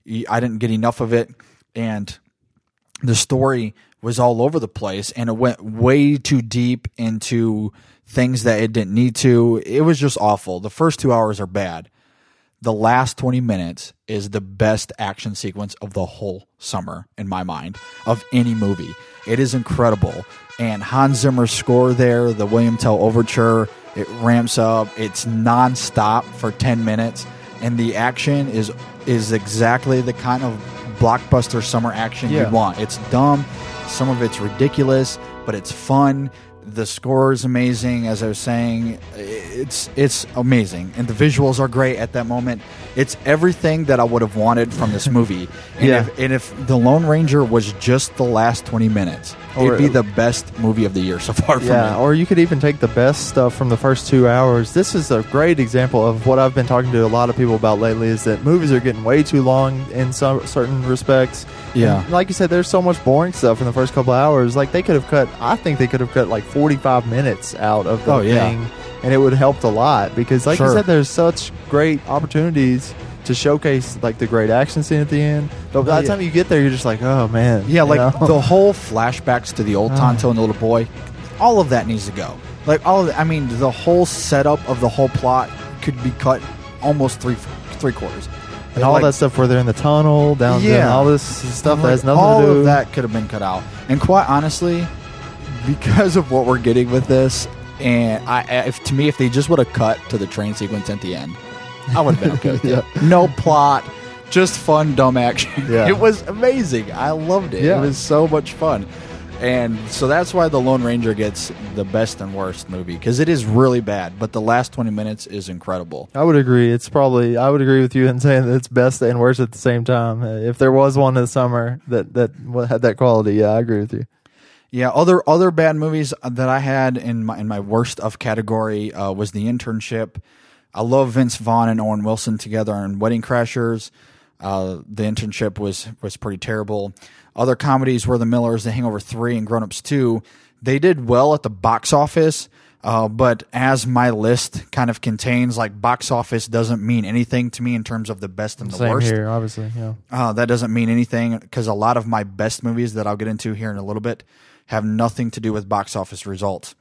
I didn't get enough of it. And the story was all over the place, and it went way too deep into things that it didn't need to. It was just awful. The first two hours are bad. The last twenty minutes is the best action sequence of the whole summer, in my mind, of any movie. It is incredible. And Hans Zimmer's score there, the William Tell Overture, it ramps up. It's nonstop for ten minutes. And the action is is exactly the kind of blockbuster summer action Yeah. you'd want. It's dumb. Some of it's ridiculous, but it's fun. The score is amazing, as I was saying. It's it's amazing, and the visuals are great at that moment. It's everything that I would have wanted from this movie. And, Yeah. if, and if The Lone Ranger was just the last twenty minutes, Or- it'd be the best movie of the year so far. For Yeah, me. or you could even take the best stuff from the first two hours. This is a great example of what I've been talking to a lot of people about lately, is that movies are getting way too long in some certain respects. Yeah. And like you said, there's so much boring stuff in the first couple hours. Like, they could have cut, I think they could have cut like forty-five minutes out of the Oh, yeah. thing, and it would have helped a lot, because like you Sure. said, there's such great opportunities to showcase like the great action scene at the end. But by the Yeah. time you get there, you're just like, oh man. Yeah, you like know? the whole flashbacks to the old Tonto and the little boy, all of that needs to go. Like all of the, I mean, the whole setup of the whole plot could be cut almost three three quarters. and all like- that stuff where they're in the tunnel, down there, Yeah. all this stuff that Like, has nothing all to do. of that could have been cut out. And quite honestly, because of what we're getting with this, and I, if to me, if they just would have cut to the train sequence at the end, I would have been okay with Yeah. it. No plot, just fun, dumb action. Yeah. It was amazing. I loved it. Yeah. It was so much fun. And so that's why The Lone Ranger gets the best and worst movie, because it is really bad, but the last twenty minutes is incredible. I would agree. It's probably I would agree with you in saying that it's best and worst at the same time. Uh, If there was one in the summer that that wa- had that quality, yeah, I agree with you. Yeah, other other bad movies that I had in my in my worst of category uh, was The Internship. I love Vince Vaughn and Owen Wilson together in Wedding Crashers. Uh, the Internship was was pretty terrible. Other comedies were The Millers, The Hangover three, and Grown Ups two. They did well at the box office, uh, but as my list kind of contains, like, box office doesn't mean anything to me in terms of the best and the Same worst. here, obviously. Yeah, Uh, that doesn't mean anything, because a lot of my best movies that I'll get into here in a little bit have nothing to do with box office results.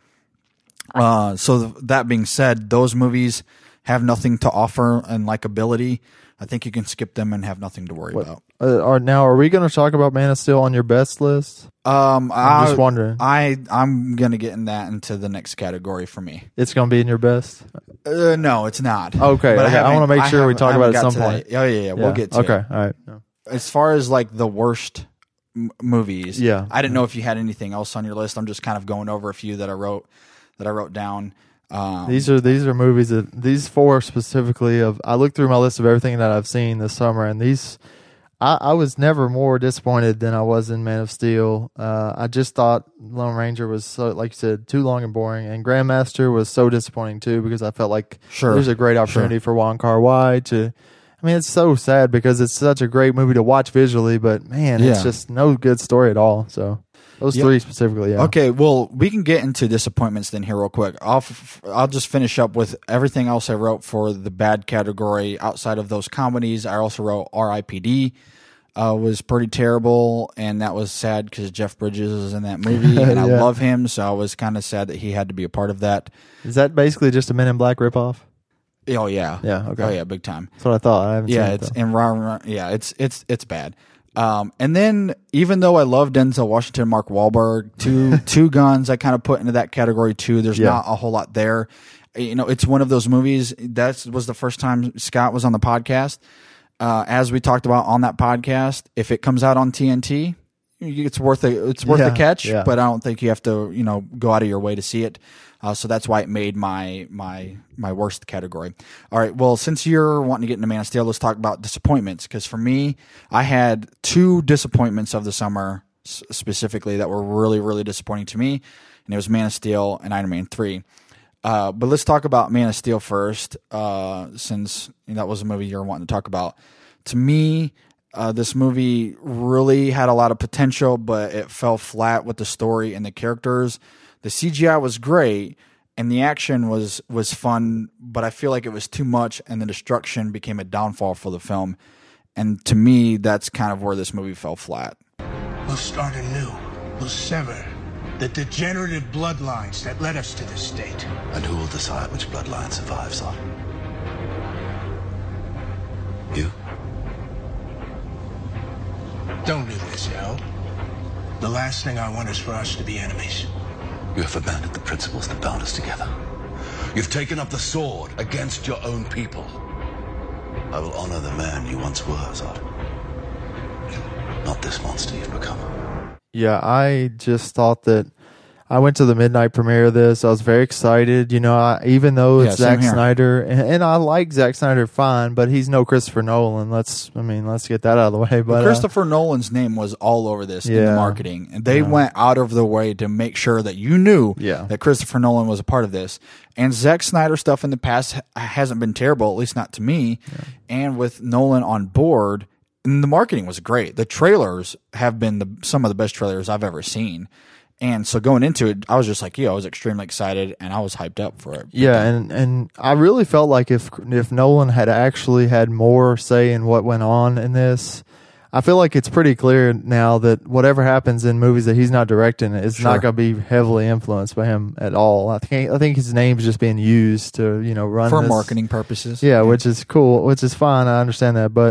Uh, so th- that being said, those movies have nothing to offer in likability. I think you can skip them and have nothing to worry What- about. uh, are now are we going to talk about Man of Steel on your best list? Um, I'm I, just wondering. I I'm gonna get in that into the next category for me. It's going to be in your best. Uh, no, it's not. Okay, But okay. I haven't- wanna make sure we haven't- talk I about it at haven't some got to point. that. Oh yeah, yeah, we'll get to okay. it. All right. No. As far as like the worst m- movies, Yeah. I didn't know if you had anything else on your list. I'm just kind of going over a few that I wrote that I wrote down. Um, These are these are movies that these four specifically of I looked through my list of everything that I've seen this summer, and these I, I was never more disappointed than I was in Man of Steel. Uh, I just thought Lone Ranger was so, like you said, too long and boring, and Grandmaster was so disappointing too, because I felt like Sure. there's a great opportunity for Wong Kar-wai to. I mean, it's so sad because it's such a great movie to watch visually, but man, it's Yeah. just no good story at all. So those Yep. three specifically, yeah. Okay, well, we can get into disappointments then here real quick. I'll f- I'll just finish up with everything else I wrote for the bad category outside of those comedies. I also wrote R I P D uh, was pretty terrible, and that was sad because Jeff Bridges is in that movie, and I Yeah. love him, so I was kind of sad that he had to be a part of that. Is that basically just a Men in Black ripoff? Oh yeah, Yeah, okay. oh yeah, big time. That's what I thought. I haven't Yeah, seen it's it though. and rah, rah, yeah, it's it's it's bad. Um, and then even though I love Denzel Washington, and Mark Wahlberg, two two guns, I kind of put into that category too. There's Yeah. not a whole lot there. You know, it's one of those movies. That was the first time Scott was on the podcast. Uh, as we talked about on that podcast, if it comes out on T N T, it's worth a it's worth Yeah, a catch. yeah. But I don't think you have to you know go out of your way to see it. Uh, so that's why it made my my my worst category. All right. Well, since you're wanting to get into Man of Steel, let's talk about disappointments. Because for me, I had two disappointments of the summer s- specifically that were really really disappointing to me, and it was Man of Steel and Iron Man three. Uh, but let's talk about Man of Steel first, uh, since that was a movie you're wanting to talk about. To me, uh, this movie really had a lot of potential, but it fell flat with the story and the characters. The C G I was great, and the action was was fun, but I feel like it was too much, and the destruction became a downfall for the film. And to me, that's kind of where this movie fell flat. We'll start anew. We'll sever the degenerative bloodlines that led us to this state. And who will decide which bloodline survives, Zod? You? Don't do this, yo. The last thing I want is for us to be enemies. You have abandoned the principles that bound us together. You've taken up the sword against your own people. I will honor the man you once were, Zod. Not this monster you've become. Yeah, I just thought that I went to the midnight premiere of this. I was very excited. You know, I, even though it's Yeah, same Zack here. Snyder, and, and I like Zack Snyder fine, but he's no Christopher Nolan. Let's, I mean, let's get that out of the way. But uh, Christopher Nolan's name was all over this in the Yeah. marketing, and they went out of their way to make sure that you knew Yeah. that Christopher Nolan was a part of this. And Zack Snyder stuff in the past ha- hasn't been terrible, at least not to me. And with Nolan on board, and the marketing was great. The trailers have been the, some of the best trailers I've ever seen. And so going into it, I was just like, yeah, I was extremely excited, and I was hyped up for it. yeah, and, and I really felt like if if Nolan had actually had more say in what went on in this, I feel like it's pretty clear now that whatever happens in movies that he's not directing is Sure. not going to be heavily influenced by him at all. I think I think his name's just being used to, you know, run For this. marketing purposes. Yeah, which is cool, which is fine. I understand that, but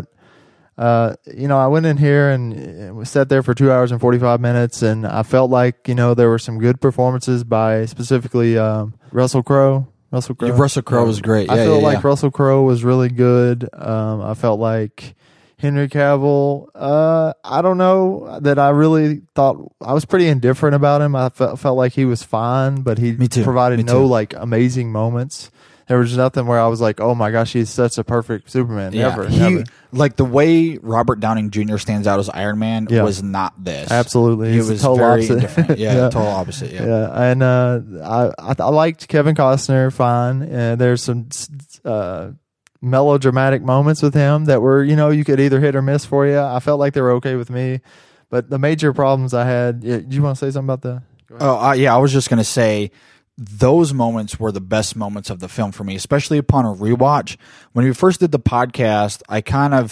uh, you know, I went in here and we sat there for two hours and forty-five minutes, and I felt like, you know, there were some good performances by specifically um, Russell Crowe. Russell Crowe. Yeah, Russell Crowe was great. I Yeah, felt yeah, like yeah. Russell Crowe was really good. Um, I felt like Henry Cavill. Uh, I don't know that I really thought I was pretty indifferent about him. I felt, felt like he was fine, but he Me too. provided Me no too. like amazing moments. There was nothing where I was like, "Oh my gosh, he's such a perfect Superman." Never, he, never. Like the way Robert Downing Junior stands out as Iron Man Yeah. was not this. Absolutely, It He's the was total very opposite. different. Yeah, Yeah. total opposite. Yeah. Yeah, and uh, I, I I liked Kevin Costner fine. Uh, there's some uh, melodramatic moments with him that were, you know, you could either hit or miss for you. I felt like they were okay with me, but the major problems I had. Yeah, do you want to say something about that? Oh, uh, yeah. I was just gonna say those moments were the best moments of the film for me, especially upon a rewatch. When we first did the podcast, I kind of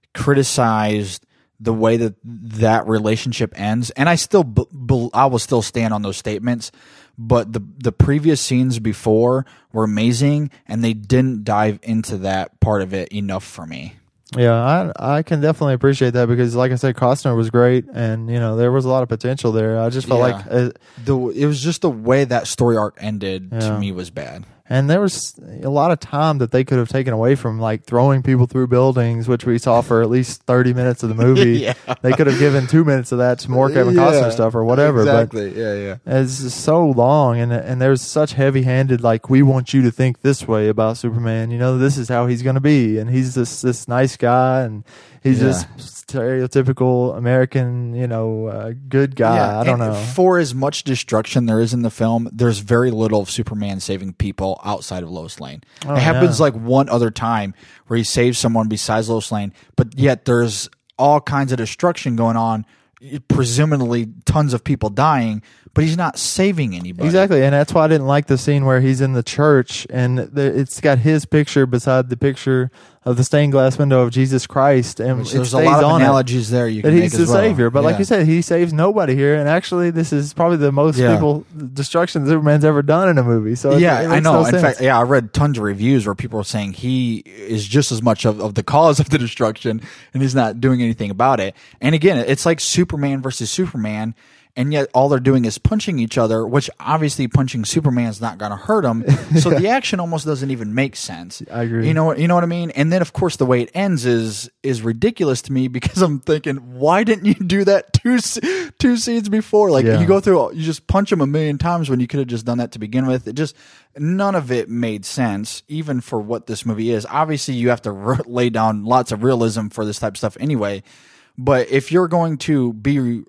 criticized the way that that relationship ends, and I still, b- b- I will still stand on those statements. But the the previous scenes before were amazing, and they didn't dive into that part of it enough for me. Yeah, I I can definitely appreciate that because, like I said, Costner was great, and you know there was a lot of potential there. I just felt Yeah. like, uh, The it was just the way that story arc ended Yeah. to me was bad. and there was a lot of time that they could have taken away from like throwing people through buildings, which we saw for at least thirty minutes of the movie. Yeah. They could have given two minutes of that to more Kevin Costner stuff or whatever. But Yeah, yeah. it's just so long, and and there's such heavy-handed like we want you to think this way about Superman. You know, this is how he's going to be, and he's this this nice guy, and he's Yeah. this stereotypical American, you know, uh, good guy. I don't and know. For as much destruction there is in the film, there's very little of Superman saving people outside of Lois Lane. Oh, it happens yeah. like one other time where he saves someone besides Lois Lane, but yet there's all kinds of destruction going on, presumably tons of people dying, but he's not saving anybody. Exactly, and that's why I didn't like the scene where he's in the church and the, it's got his picture beside the picture of the stained glass window of Jesus Christ, and Which it there's a stays lot of on it analogies there you that can he's make the as well. savior. But like Yeah. you said, he saves nobody here, and actually, this is probably the most Yeah. people destruction Superman's ever done in a movie. So it- yeah, it I makes know. no In sense. fact, yeah, I read tons of reviews where people were saying he is just as much of, of the cause of the destruction, and he's not doing anything about it. And again, it's like Superman versus Superman, and yet all they're doing is punching each other, which obviously punching Superman's not going to hurt him. So the action almost doesn't even make sense. I agree. You know, what- you know what I mean? And then of course the way it ends is is ridiculous to me because I'm thinking, why didn't you do that two s- two scenes before? Like Yeah. you go through, you just punch him a million times when you could have just done that to begin with. It just none of it made sense, even for what this movie is. Obviously, you have to r- lay down lots of realism for this type of stuff anyway. But if you're going to be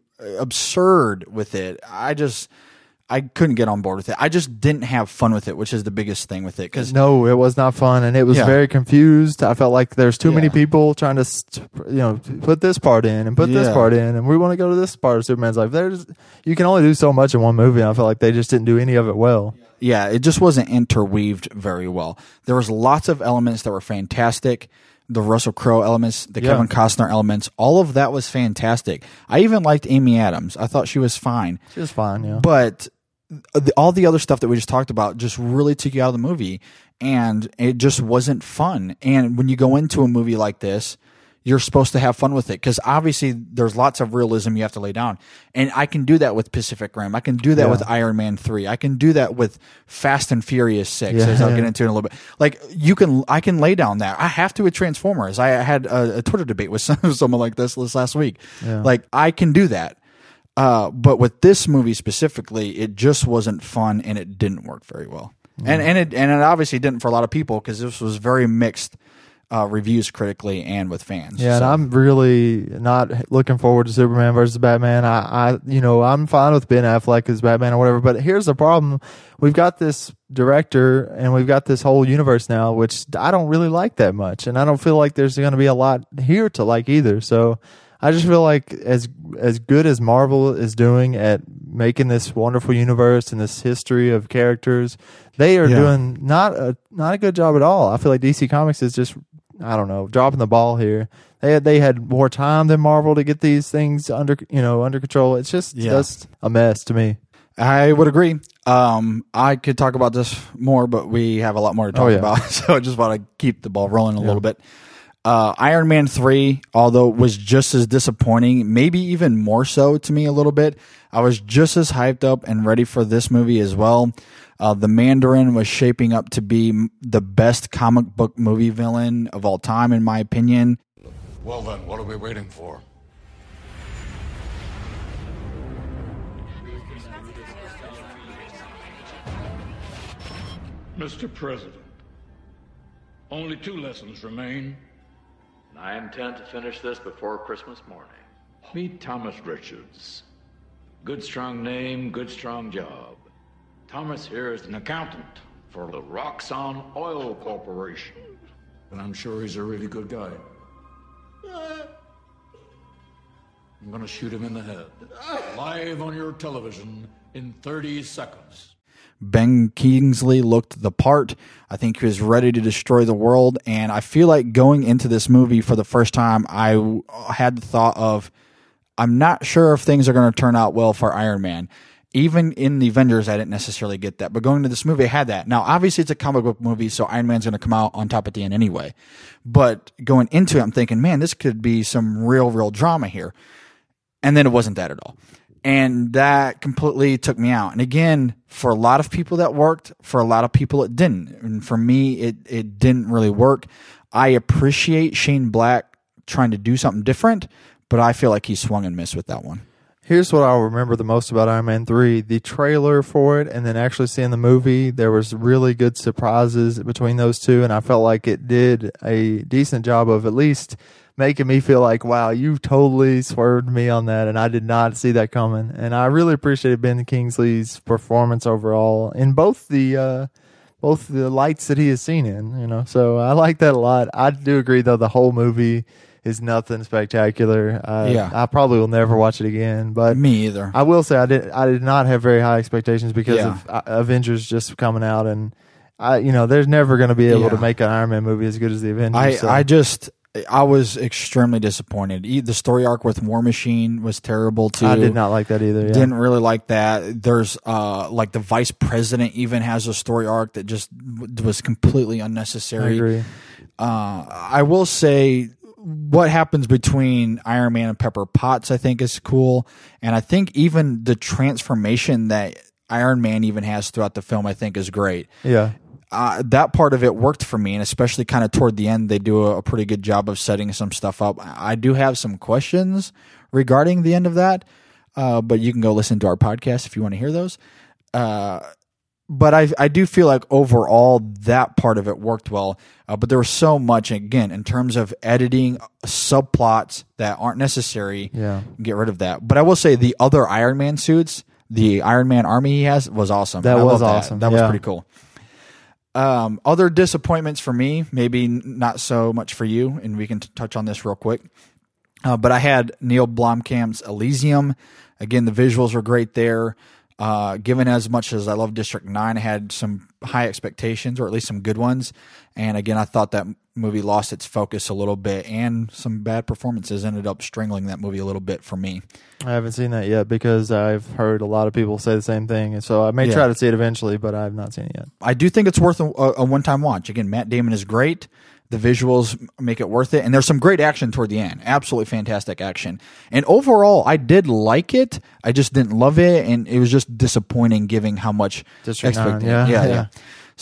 absurd with it, I just I couldn't get on board with it. I just didn't have fun with it, which is the biggest thing with it. Because No, it was not fun, and it was Yeah. very confused. I felt like there's too many Yeah. people trying to, st- you know, put this part in and put this Yeah. part in, and we want to go to this part of Superman's life. There's, you can only do so much in one movie, and I felt like they just didn't do any of it well. Yeah, it just wasn't interweaved very well. There was lots of elements that were fantastic. The Russell Crowe elements, the Yeah. Kevin Costner elements, all of that was fantastic. I even liked Amy Adams. I thought she was fine. She was fine, yeah. But the, all the other stuff that we just talked about just really took you out of the movie, and it just wasn't fun. And when you go into a movie like this, you're supposed to have fun with it, because obviously there's lots of realism you have to lay down. And I can do that with Pacific Rim. I can do that Yeah. with Iron Man three. I can do that with Fast and Furious six, Yeah, as I'll get yeah. into in a little bit. Like, you can, I can lay down that. I have to with Transformers. I had a, a Twitter debate with some, someone like this this last week. Yeah. Like, I can do that. Uh, but with this movie specifically, it just wasn't fun, and it didn't work very well. And and it and it obviously didn't for a lot of people, because this was very mixed uh, reviews critically and with fans. Yeah, and So- I'm really not looking forward to Superman versus Batman. I, I, you know, I'm fine with Ben Affleck as Batman or whatever, but here's the problem: we've got this director and we've got this whole universe now, which I don't really like that much, and I don't feel like there's going to be a lot here to like either. So I just feel like as as good as Marvel is doing at making this wonderful universe and this history of characters, they are Yeah. doing not a not a good job at all. I feel like D C Comics is just, I don't know, dropping the ball here. They had they had more time than Marvel to get these things under you know under control. It's just Yeah. just a mess to me. I would agree. Um, I could talk about this more, but we have a lot more to talk Oh, yeah. about, so I just want to keep the ball rolling a little bit. Uh, Iron Man three, although it was just as disappointing, maybe even more so to me a little bit, I was just as hyped up and ready for this movie as well. Uh, the Mandarin was shaping up to be m- the best comic book movie villain of all time, in my opinion. Well then, what are we waiting for? Mister President, only two lessons remain. I intend to finish this before Christmas morning. Meet Thomas Richards. Good strong name, good strong job. Thomas here is an accountant for the Roxxon Oil Corporation. And I'm sure he's a really good guy. I'm gonna shoot him in the head. Live on your television in thirty seconds. Ben Kingsley looked the part. I think he was ready to destroy the world. And I feel like going into this movie for the first time, I w- had the thought of, I'm not sure if things are going to turn out well for Iron Man. Even in the Avengers, I didn't necessarily get that. But going into this movie, I had that. Now, obviously, it's a comic book movie, so Iron Man's going to come out on top at the end anyway. But going into it, I'm thinking, man, this could be some real, real drama here. And then it wasn't that at all. And that completely took me out. And again, for a lot of people that worked, for a lot of people it didn't. And for me, it, it didn't really work. I appreciate Shane Black trying to do something different, but I feel like he swung and missed with that one. Here's what I'll remember the most about Iron Man three. The trailer for it and then actually seeing the movie, there was really good surprises between those two, and I felt like it did a decent job of at least making me feel like, wow, you totally swerved me on that, and I did not see that coming. And I really appreciated Ben Kingsley's performance overall in both the uh, both the lights that he has seen in, you know. So I like that a lot. I do agree, though, the whole movie is nothing spectacular. Uh, Yeah. I probably will never watch it again. But Me either. I will say I did. I did not have very high expectations because Yeah. of uh, Avengers just coming out, and I, you know, there's never going to be able Yeah. to make an Iron Man movie as good as the Avengers. I, so. I just, I was extremely disappointed. E- The story arc with War Machine was terrible too. I did not like that either. Yeah. Didn't really like that. There's uh like the vice president even has a story arc that just w- was completely I unnecessary. agree. Uh, I will say what happens between Iron Man and Pepper Potts, I think, is cool, and I think even the transformation that Iron Man even has throughout the film, I think, is great. Yeah. Uh, that part of it worked for me, and especially kind of toward the end, they do a, a pretty good job of setting some stuff up. I do have some questions regarding the end of that, uh, but you can go listen to our podcast if you want to hear those. Uh, but I, I do feel like overall that part of it worked well. Uh, but there was so much, again, in terms of editing subplots that aren't necessary. Yeah. Get rid of that. But I will say the other Iron Man suits, the Iron Man army he has, was awesome. That I was love awesome. That, that was Yeah. pretty cool. Um, other disappointments for me, maybe n- not so much for you, and we can t- touch on this real quick. Uh, but I had Neil Blomkamp's Elysium. Again, the visuals were great there. Uh, given as much as I love District nine, I had some high expectations, or at least some good ones. And again, I thought that movie lost its focus a little bit, and some bad performances ended up strangling that movie a little bit for me. I haven't seen that yet because I've heard a lot of people say the same thing. And so I may Yeah. try to see it eventually, but I have not seen it yet. I do think it's worth a, a one-time watch. Again, Matt Damon is great. The visuals make it worth it. And there's some great action toward the end. Absolutely fantastic action. And overall, I did like it. I just didn't love it. And it was just disappointing given how much District nine, expectation. yeah, yeah, yeah. yeah.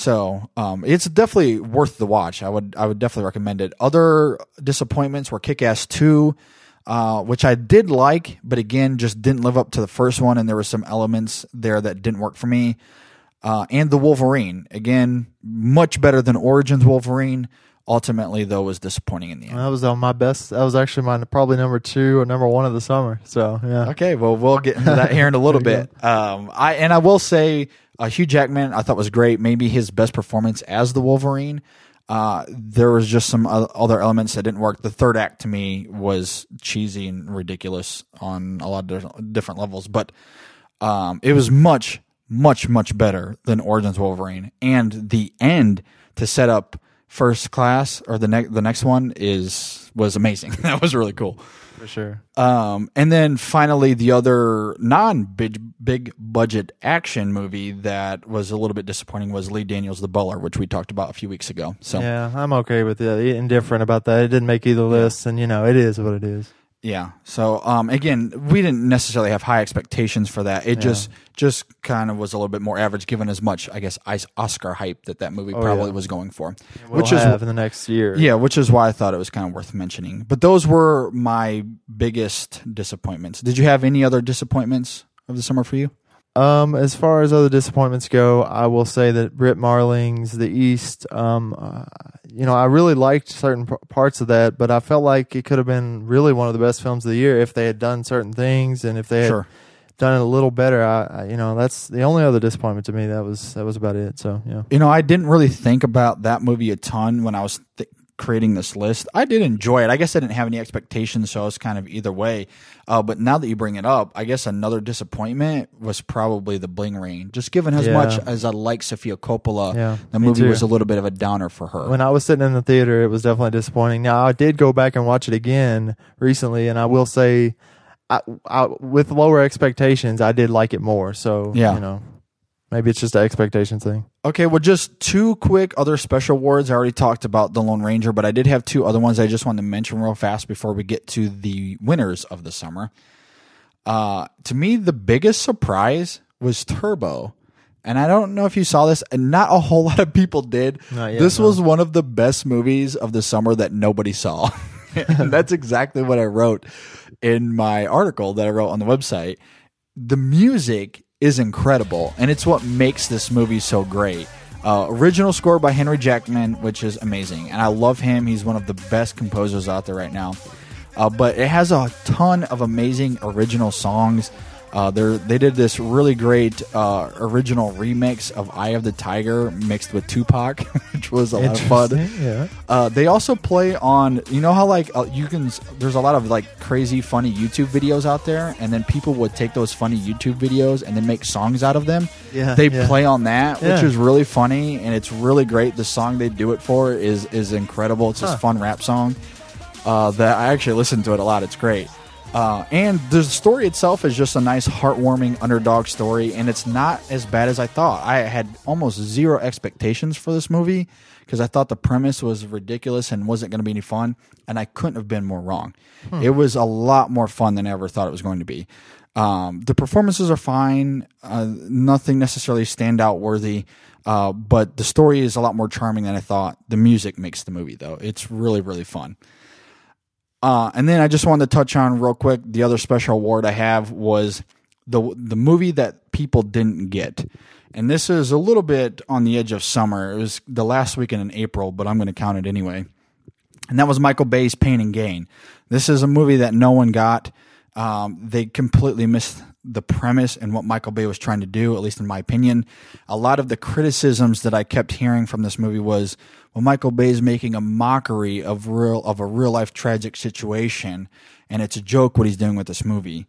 So um, it's definitely worth the watch. I would I would definitely recommend it. Other disappointments were Kick-Ass two, uh, which I did like, but again, just didn't live up to the first one. And there were some elements there that didn't work for me. Uh, and the Wolverine, again, much better than Origins Wolverine. Ultimately, though, was disappointing in the end. That was on my best. That was actually my probably number two or number one of the summer. So yeah. Okay, well, we'll get into that here in a little bit. Um, I and I will say, uh, Hugh Jackman, I thought was great. Maybe his best performance as the Wolverine. Uh, there was just some other elements that didn't work. The third act to me was cheesy and ridiculous on a lot of different levels, but um, it was much, much, much better than Origins Wolverine. And the end to set up First Class, or the next the next one, is was amazing. That was really cool. For sure. Um, and then finally, the other non-big big budget action movie that was a little bit disappointing was Lee Daniels' The Butler, which we talked about a few weeks ago. So yeah, I'm okay with it. Indifferent about that. It didn't make either list, and you know, it is what it is. yeah. So um, again, we didn't necessarily have high expectations for that. It Yeah. just just kind of was a little bit more average, given as much, I guess, Ice- Oscar hype that that movie Oh, probably yeah. was going for. We'll which is have in the next year. Yeah, which is why I thought it was kind of worth mentioning. But those were my biggest disappointments. Did you have any other disappointments of the summer for you? Um, as far as other disappointments go, I will say that Britt Marling's The East, um, uh, you know, I really liked certain p- parts of that, but I felt like it could have been really one of the best films of the year if they had done certain things and if they had Sure. done it a little better. I, I, you know, that's the only other disappointment to me. That was that was about it. So yeah, You know, I didn't really think about that movie a ton when I was th- creating this list. I did enjoy it. I guess I didn't have any expectations, so I was kind of either way. Uh, but now that you bring it up, I guess another disappointment was probably The Bling Ring. Just given as Yeah. much as I like Sofia Coppola, Yeah, the me movie too. was a little bit of a downer for her. when I was sitting in the theater, it was definitely disappointing. Now I did go back and watch it again recently, and I will say, I, I, with lower expectations, I did like it more. So Yeah. you know, maybe it's just an expectation thing. Okay, well, just two quick other special awards. I already talked about The Lone Ranger, but I did have two other ones I just wanted to mention real fast before we get to the winners of the summer. Uh, to me, the biggest surprise was Turbo. And I don't know if you saw this, and not a whole lot of people did. Not yet, this no. was one of the best movies of the summer that nobody saw. And that's exactly what I wrote in my article that I wrote on the website. The music is incredible, and it's what makes this movie so great. Uh, original score by Henry Jackman, which is amazing, and I love him. He's one of the best composers out there right now. Uh, but it has a ton of amazing original songs. Uh, they they did this really great uh, original remix of "Eye of the Tiger" mixed with Tupac, which was a lot of fun. Interesting, yeah. Uh, they also play on, you know how like uh, you can. There's a lot of like crazy funny YouTube videos out there, and then people would take those funny YouTube videos and then make songs out of them. Yeah, they yeah. play on that, which Yeah. is really funny and it's really great. The song they do it for is is incredible. It's this Huh. fun rap song uh, that I actually listen to it a lot. It's great. Uh, and the story itself is just a nice, heartwarming underdog story, and it's not as bad as I thought. I had almost zero expectations for this movie because I thought the premise was ridiculous and wasn't going to be any fun, and I couldn't have been more wrong. Hmm. It was a lot more fun than I ever thought it was going to be. Um, the performances are fine, uh, nothing necessarily standout worthy, uh, but the story is a lot more charming than I thought. The music makes the movie, though. It's really, really fun. Uh, and then I just wanted to touch on real quick, the other special award I have was the the movie that people didn't get. And this is a little bit on the edge of summer. It was the last weekend in April, but I'm going to count it anyway. And that was Michael Bay's Pain and Gain. This is a movie that no one got. Um, they completely missed the premise and what Michael Bay was trying to do, at least in my opinion. A lot of the criticisms that I kept hearing from this movie was, well, Michael Bay is making a mockery of real of a real life tragic situation, and it's a joke what he's doing with this movie.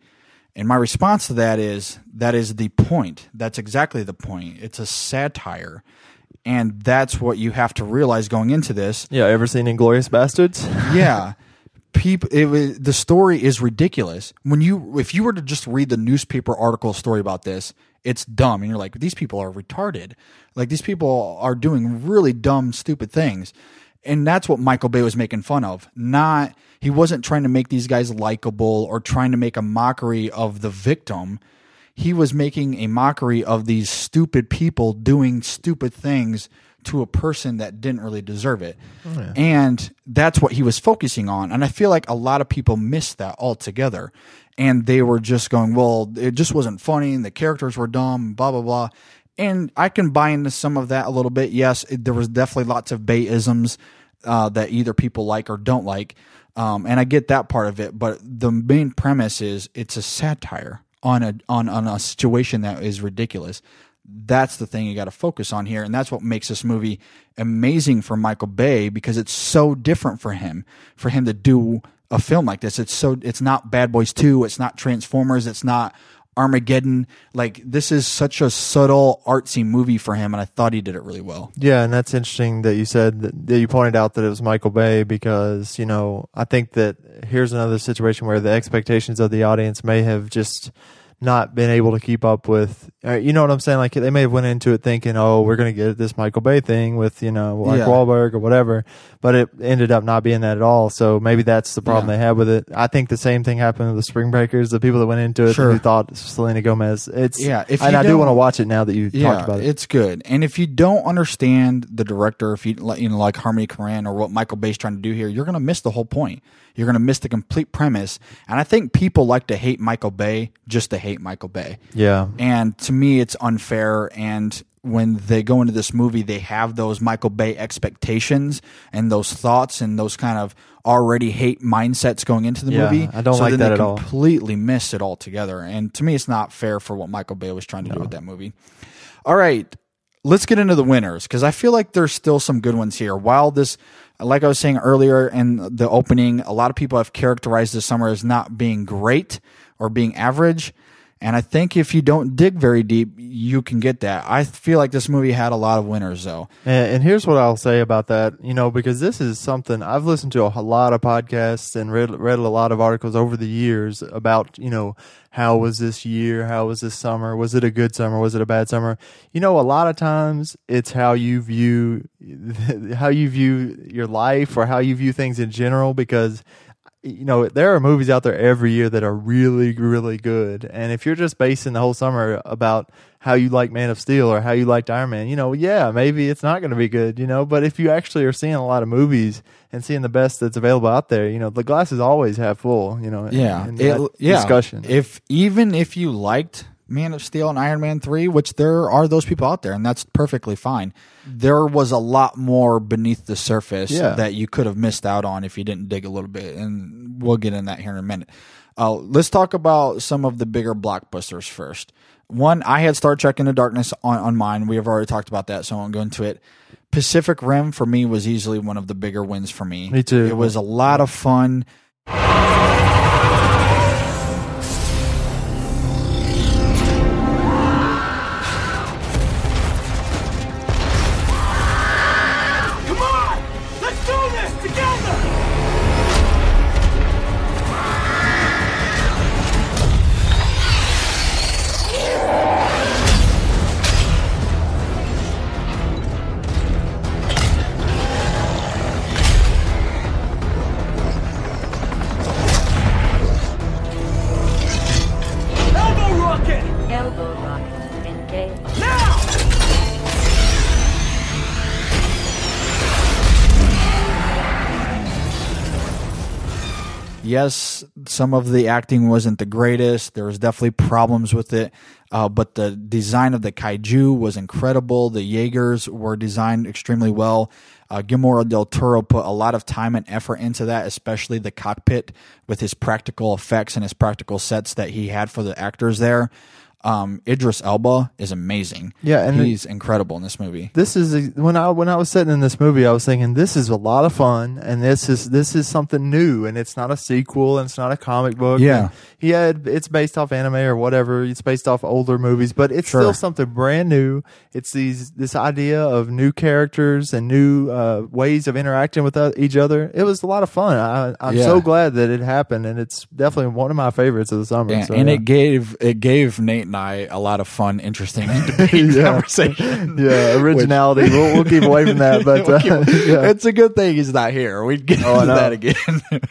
And my response to that is, that is the point. That's exactly the point. It's a satire. And that's what you have to realize going into this. Yeah, ever seen Inglourious Bastards? Yeah. People, it was, the story is ridiculous. When you, if you were to just read the newspaper article story about this, it's dumb. And you're like, these people are retarded. Like, these people are doing really dumb, stupid things. And that's what Michael Bay was making fun of. Not, he wasn't trying to make these guys likable or trying to make a mockery of the victim. He was making a mockery of these stupid people doing stupid things to a person that didn't really deserve it. Oh, yeah. And that's what he was focusing on. And I feel like a lot of people missed that altogether. And they were just going, well, it just wasn't funny and the characters were dumb, blah, blah, blah. And I can buy into some of that a little bit. Yes, it, there was definitely lots of Bay-isms uh, that either people like or don't like. Um, and I get that part of it. But the main premise is it's a satire on a on, on a situation that is ridiculous. That's the thing you got to focus on here. And that's what makes this movie amazing for Michael Bay, because it's so different for him, for him to do a film like this. It's so, it's not Bad Boys two. It's not Transformers. It's not Armageddon. Like, this is such a subtle, artsy movie for him, and I thought he did it really well. Yeah, and that's interesting that you said that, that you pointed out that it was Michael Bay, because, you know, I think that here's another situation where the expectations of the audience may have just not been able to keep up with, uh, you know what I'm saying? Like, they may have went into it thinking, oh, we're going to get this Michael Bay thing with, you know, like yeah. Wahlberg or whatever, but it ended up not being that at all. So maybe that's the problem yeah. they had with it. I think the same thing happened with the Spring Breakers. The people that went into it sure. who thought Selena Gomez, it's, yeah, if and you I do want to watch it now that you yeah, talked about it. It's good. And if you don't understand the director, if you, you know, like Harmony Korine or what Michael Bay's trying to do here, you're going to miss the whole point. You're going to miss the complete premise. And I think people like to hate Michael Bay just to hate Michael Bay. Yeah. And to me, it's unfair. And when they go into this movie, they have those Michael Bay expectations and those thoughts and those kind of already hate mindsets going into the yeah, movie. I don't so like then that they at all. Completely miss it altogether. And to me, it's not fair for what Michael Bay was trying to no. do with that movie. All right. Let's get into the winners, because I feel like there's still some good ones here. While this, like I was saying earlier in the opening, a lot of people have characterized this summer as not being great or being average. And I think if you don't dig very deep, you can get that. I feel like this movie had a lot of winners, though. And, and here's what I'll say about that, you know, because this is something I've listened to a lot of podcasts and read read a lot of articles over the years about, you know, how was this year? How was this summer? Was it a good summer? Was it a bad summer? You know, a lot of times it's how you view how you view your life or how you view things in general, because you know, there are movies out there every year that are really, really good. And if you're just basing the whole summer about how you like Man of Steel or how you liked Iron Man, you know, yeah, maybe it's not going to be good, you know. But if you actually are seeing a lot of movies and seeing the best that's available out there, you know, the glass is always half full, you know. Yeah. In, in it, yeah. discussion. If, even if you liked Man of Steel and Iron Man three, which there are those people out there, and that's perfectly fine. There was a lot more beneath the surface yeah. that you could have missed out on if you didn't dig a little bit, and we'll get in that here in a minute. Uh, let's talk about some of the bigger blockbusters first. One, I had Star Trek Into Darkness on, on mine. We have already talked about that, so I won't go into it. Pacific Rim, for me, was easily one of the bigger wins for me. Me too. It was a lot of fun. Yes, some of the acting wasn't the greatest. There was definitely problems with it, uh, but the design of the kaiju was incredible. The Jaegers were designed extremely well. Uh, Guillermo del Toro put a lot of time and effort into that, especially the cockpit with his practical effects and his practical sets that he had for the actors there. Um, Idris Elba is amazing. Yeah, and he's incredible in this movie. This is when I when I was sitting in this movie, I was thinking this is a lot of fun, and this is this is something new, and it's not a sequel, and it's not a comic book. Yeah, and yeah, it, it's based off anime or whatever. It's based off older movies, but it's Sure. still something brand new. It's these this idea of new characters and new uh, ways of interacting with uh, each other. It was a lot of fun. I, I'm Yeah. so glad that it happened, and it's definitely one of my favorites of the summer. And, so, and yeah. it gave it gave Nate and I a lot of fun, interesting debate Yeah. conversation. Yeah, originality. we'll, we'll keep away from that, but We'll uh, keep- yeah. it's a good thing he's not here. We'd get Oh, I into know. that again.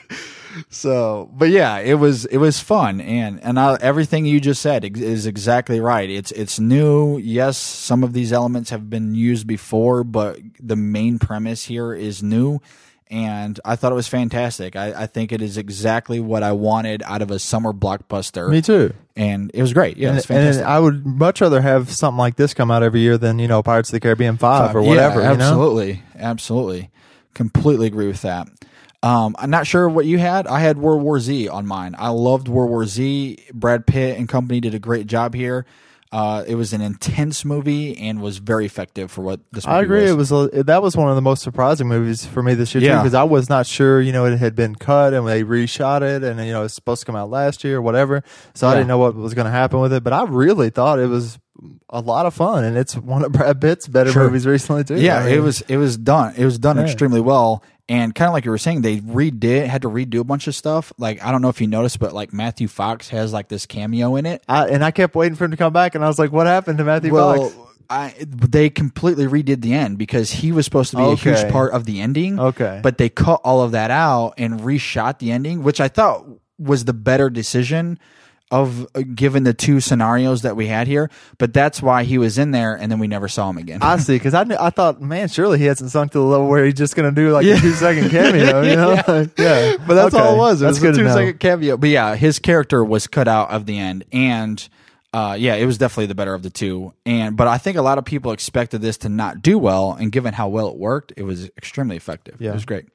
So, but yeah, it was it was fun, and and I, everything you just said ex- is exactly right. It's it's new. Yes, some of these elements have been used before, but the main premise here is new. And I thought it was fantastic. I, I think it is exactly what I wanted out of a summer blockbuster. Me too. And it was great. Yeah, and, it was fantastic. and I would much rather have something like this come out every year than, you know, Pirates of the Caribbean five or Yeah, whatever. You know? absolutely, absolutely, completely agree with that. Um, I'm not sure what you had. I had World War Z on mine. I loved World War Z. Brad Pitt and company did a great job here. Uh, it was an intense movie and was very effective for what this movie I agree. was. It was a, that was one of the most surprising movies for me this year Yeah. too, because I was not sure. You know, it had been cut and they reshot it, and you know it's supposed to come out last year or whatever. So I Yeah. didn't know what was going to happen with it. But I really thought it was a lot of fun, and it's one of Brad Pitt's better Sure. movies recently too. Yeah, I mean, it was it was done. It was done Yeah. extremely well. And kind of like you were saying, they redid, had to redo a bunch of stuff. Like, I don't know if you noticed, but like Matthew Fox has like this cameo in it. I, and I kept waiting for him to come back, and I was like, "What happened to Matthew Well, Fox?" I, they completely redid the end because he was supposed to be Okay. a huge part of the ending. Okay. But they cut all of that out and reshot the ending, which I thought was the better decision of uh, given the two scenarios that we had here. But that's why he was in there, and then we never saw him again. I see, because I knew, I thought, man, surely he hasn't sunk to the level where he's just going to do like Yeah. a two second cameo, you know? Yeah. yeah. But that's Okay. all it was. It That's was good a to two know. second cameo. But yeah, his character was cut out of the end, and uh, yeah, it was definitely the better of the two. And but I think a lot of people expected this to not do well, and given how well it worked, it was extremely effective. Yeah. It was great.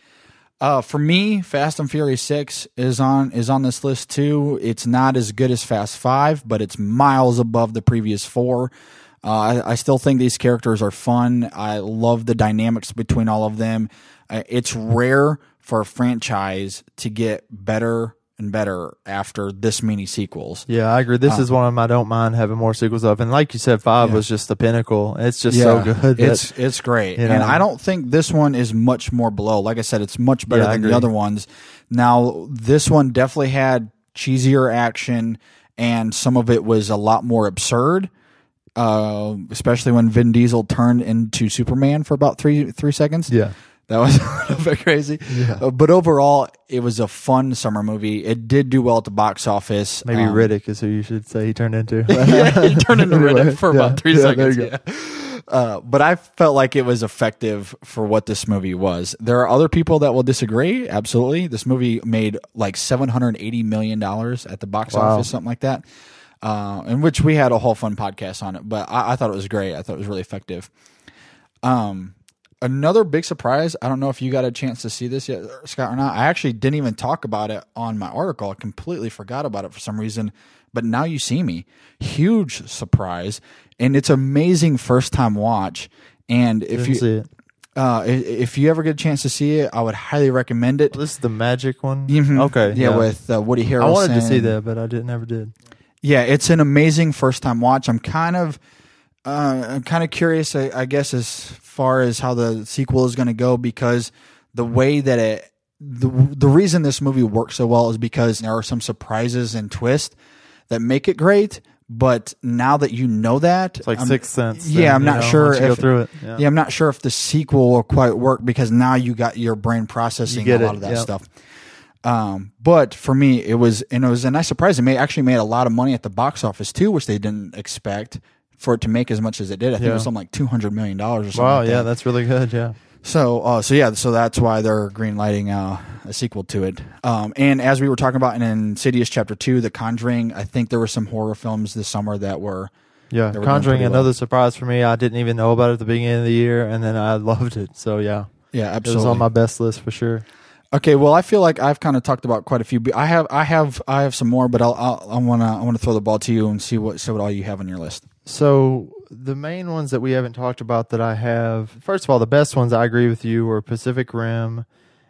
Uh, for me, Fast and Furious Six is on is on this list too. It's not as good as Fast Five, but it's miles above the previous four. Uh, I, I still think these characters are fun. I love the dynamics between all of them. Uh, it's rare for a franchise to get better and better after this many sequels. Yeah, I agree. This Uh, is one of them I don't mind having more sequels of. And like you said, five Yeah. was just the pinnacle. It's just so good. that- It's it's great, you and know. I don't think this one is much more below. Like I said, it's much better Yeah, I than the agree. other ones. Now, this one definitely had cheesier action, and some of it was a lot more absurd. Uh, especially when Vin Diesel turned into Superman for about three three seconds. Yeah. That was a little bit crazy. Yeah. Uh, but overall, it was a fun summer movie. It did do well at the box office. Maybe Um, Riddick is who you should say he turned into. yeah, he turned into Anyway, Riddick for yeah, about three yeah, there seconds. you go. Yeah. Uh, but I felt like it was effective for what this movie was. There are other people that will disagree. Absolutely. This movie made like seven hundred eighty million dollars at the box Wow. office, something like that. Uh, in which we had a whole fun podcast on it, but I, I thought it was great. I thought it was really effective. Um, Another big surprise. I don't know if you got a chance to see this yet, Scott, or not. I actually didn't even talk about it on my article. I completely forgot about it for some reason. But now you see me. Huge surprise. And it's amazing first time watch. And if Didn't you see it. Uh, i- if you ever get a chance to see it, I would highly recommend it. Well, this is the magic one. Mhm. Okay. Yeah, with uh, Woody Harrelson. I wanted to see that, but I did never did. Yeah, it's an amazing first time watch. I'm kind of, uh, I'm kind of curious, I, I guess, as far as how the sequel is going to go, because the way that it, the the reason this movie works so well is because there are some surprises and twists that make it great. But now that you know that, It's like I'm- Sixth Sense. Yeah, then, I'm you not know, sure once you if go through it. Yeah. Yeah. I'm not sure if the sequel will quite work because now you got your brain processing You get a lot it, of that yep. stuff. Um, but for me, it was and it was a nice surprise. It made, actually made a lot of money at the box office too, which they didn't expect for it to make as much as it did. I think it Yeah. was something like two hundred million dollars or something. Wow. like Yeah, that. that's really good. Yeah. So, uh, so yeah, so that's why they're greenlighting uh, a sequel to it. Um, and as we were talking about in Insidious Chapter Two, The Conjuring, I think there were some horror films this summer that were Yeah, that were doing Conjuring, pretty well. another surprise for me. I didn't even know about it at the beginning of the year, and then I loved it. So yeah, Yeah, it was absolutely. on my best list for sure. Okay, well, I feel like I've kind of talked about quite a few. I have, I have, I have some more, but I'll, I'll I want to, I want to throw the ball to you and see what, see what all you have on your list. So the main ones that we haven't talked about that I have, first of all, the best ones I agree with you were Pacific Rim,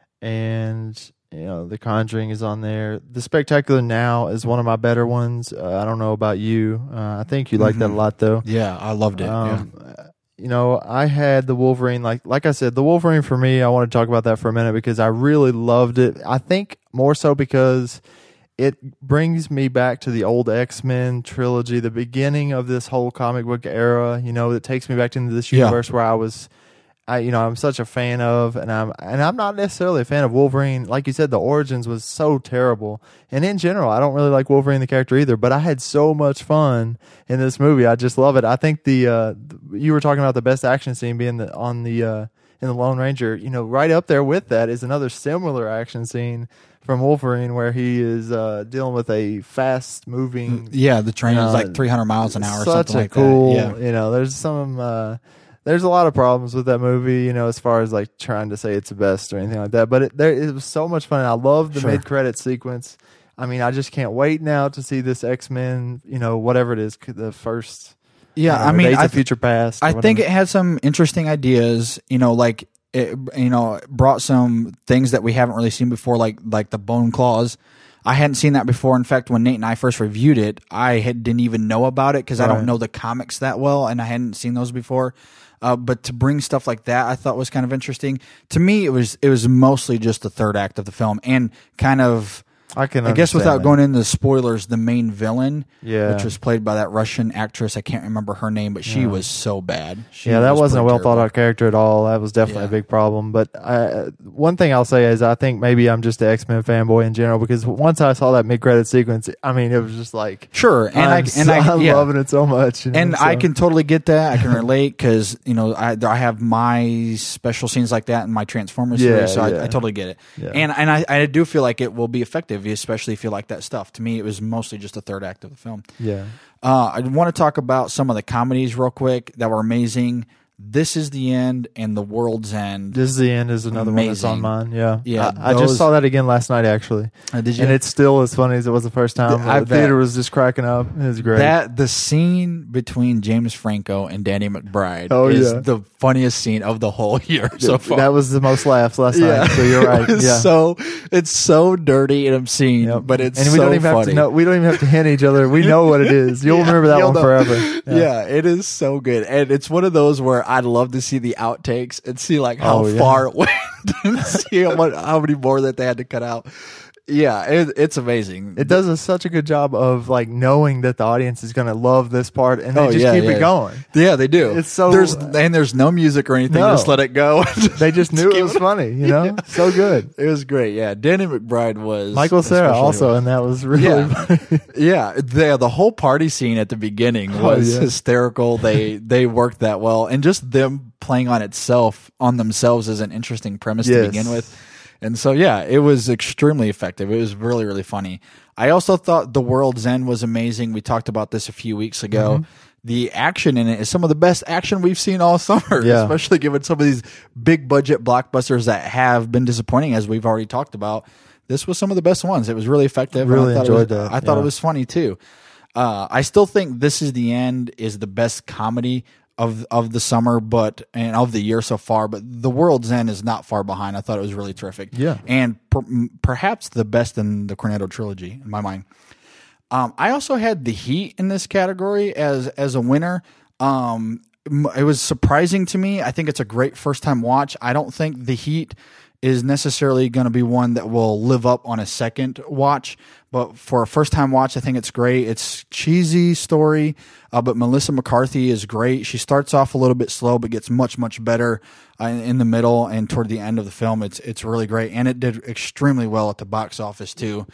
and you know The Conjuring is on there. The Spectacular Now is one of my better ones. Uh, I don't know about you. Uh, I think you like Mm-hmm. that a lot, though. Yeah, I loved it. Um, yeah. You know, I had the Wolverine, like like I said, the Wolverine for me, I want to talk about that for a minute because I really loved it. I think more so because it brings me back to the old X-Men trilogy, the beginning of this whole comic book era, you know, that takes me back into this Yeah. universe where I was, I you know, I'm such a fan of, and I'm and I'm not necessarily a fan of Wolverine. Like you said, the origins was so terrible. And in general, I don't really like Wolverine the character either, but I had so much fun in this movie. I just love it. I think the uh you were talking about the best action scene being the, on the uh in the Lone Ranger, you know, right up there with that is another similar action scene from Wolverine where he is uh dealing with a fast moving Yeah, the train uh, is like three hundred miles an hour or such something a like cool, that. Yeah. you know, there's some uh there's a lot of problems with that movie, you know, as far as like trying to say it's the best or anything like that. But it, there, it was so much fun. I love the Sure. mid-credit sequence. I mean, I just can't wait now to see this X-Men, you know, whatever it is, the first. Yeah, uh, I mean, Days I of th- Future Past. or I think whatever. it had some interesting ideas. You know, like it, you know, brought some things that we haven't really seen before, like like the bone claws. I hadn't seen that before. In fact, when Nate and I first reviewed it, I had, didn't even know about it because I Right. don't know the comics that well, and I hadn't seen those before. Uh, but to bring stuff like that, I thought was kind of interesting. To me, it was it was mostly just the third act of the film, and kind of. I can. I guess understand without that. going into the spoilers, the main villain, Yeah. which was played by that Russian actress, I can't remember her name, but she Yeah. was so bad. She Yeah, that was wasn't a pretty well thought terrible. out character at all. That was definitely Yeah. a big problem. But I, one thing I'll say is I think maybe I'm just an X-Men fanboy in general because once I saw that mid credit sequence, I mean, it was just like Sure, and I'm I and so- I I'm yeah. loving it so much. You know, And so. I can totally get that. I can relate because you know I I have my special scenes like that in my Transformers Yeah, series, so yeah. I, I totally get it. Yeah. And and I, I do feel like it will be effective, especially if you like that stuff. To me, it was mostly just the third act of the film. Yeah. Uh, I want to talk about some of the comedies real quick that were amazing. This Is the End and The World's End. This is the End is another one that's on Amazing. mine. Yeah, Yeah, I, I those- just saw that again last night actually. Uh, did you? And it's still as funny as it was the first time. I the bet. theater was just cracking up. It was great. That the scene between James Franco and Danny McBride Oh, is yeah. the funniest scene of the whole year so far. That was the most laughs last yeah, night. So you're right. It's Yeah. so it's so dirty and obscene, Yep. but it's and we so don't even funny. have to know. We don't even have to hint each other. We know what it is. You'll Yeah, remember that you'll one know. forever. Yeah. it is so good, and it's one of those where I'd love to see the outtakes and see like how Oh, yeah. far it went and see how, much, how many more that they had to cut out. Yeah, it, it's amazing. It does a, such a good job of like knowing that the audience is going to love this part, and they Oh, just yeah, keep yeah. it going. Yeah, they do. It's so- there's and there's no music or anything. No. Just let it go. They just knew it keep was funny. You know, Yeah. so good. It was great. Yeah, Danny McBride was Michael Cera especially also, well. and that was really Yeah. funny. Yeah, the the whole party scene at the beginning Oh, was yeah. hysterical. They they worked that well, and just them playing on itself on themselves is an interesting premise to Yes. begin with. And so yeah, it was extremely effective. It was really really funny. I also thought The World's End was amazing. We talked about this a few weeks ago. Mm-hmm. The action in it is some of the best action we've seen all summer, Yeah. especially given some of these big budget blockbusters that have been disappointing, as we've already talked about. This was some of the best ones. It was really effective. Really I thought enjoyed it was, that, I thought yeah. it was funny too. Uh, I still think This Is the End is the best comedy of of the summer, but and of the year so far. But The World's End is not far behind. I thought it was really terrific. Yeah. and per, m- perhaps the best in the Cornetto trilogy in my mind. Um, I also had The Heat in this category as as a winner. Um, m- it was surprising to me. I think it's a great first time watch. I don't think The Heat is necessarily going to be one that will live up on a second watch, but for a first time watch, I think it's great. It's cheesy story, uh, but Melissa McCarthy is great. She starts off a little bit slow, but gets much much better uh, in, in the middle and toward the end of the film. It's it's really great, and it did extremely well at the box office too.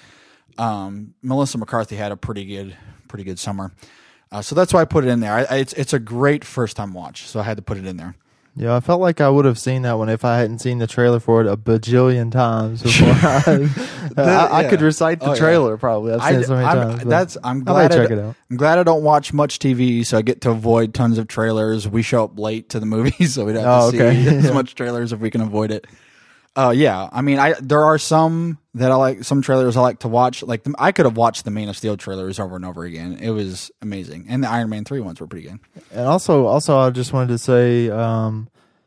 Um, Melissa McCarthy had a pretty good, pretty good summer, uh, so that's why I put it in there. I, I, it's it's a great first time watch, so I had to put it in there. Yeah, I felt like I would have seen that one if I hadn't seen the trailer for it a bajillion times before. I, I, I yeah. could recite the Oh, yeah. trailer probably. I've seen it so many I'm, times. but That's I'm I might glad I, check d- it out. I'm glad I don't watch much T V, so I get to avoid tons of trailers. We show up late to the movies, so we don't have Oh, to okay. see as Yeah. much trailers if we can avoid it. Uh, yeah, I mean, I there are some that I like, some trailers I like to watch. Like the, I could have watched the Man of Steel trailers over and over again. It was amazing, and the Iron Man three ones were pretty good. And also, also, I just wanted to say, um,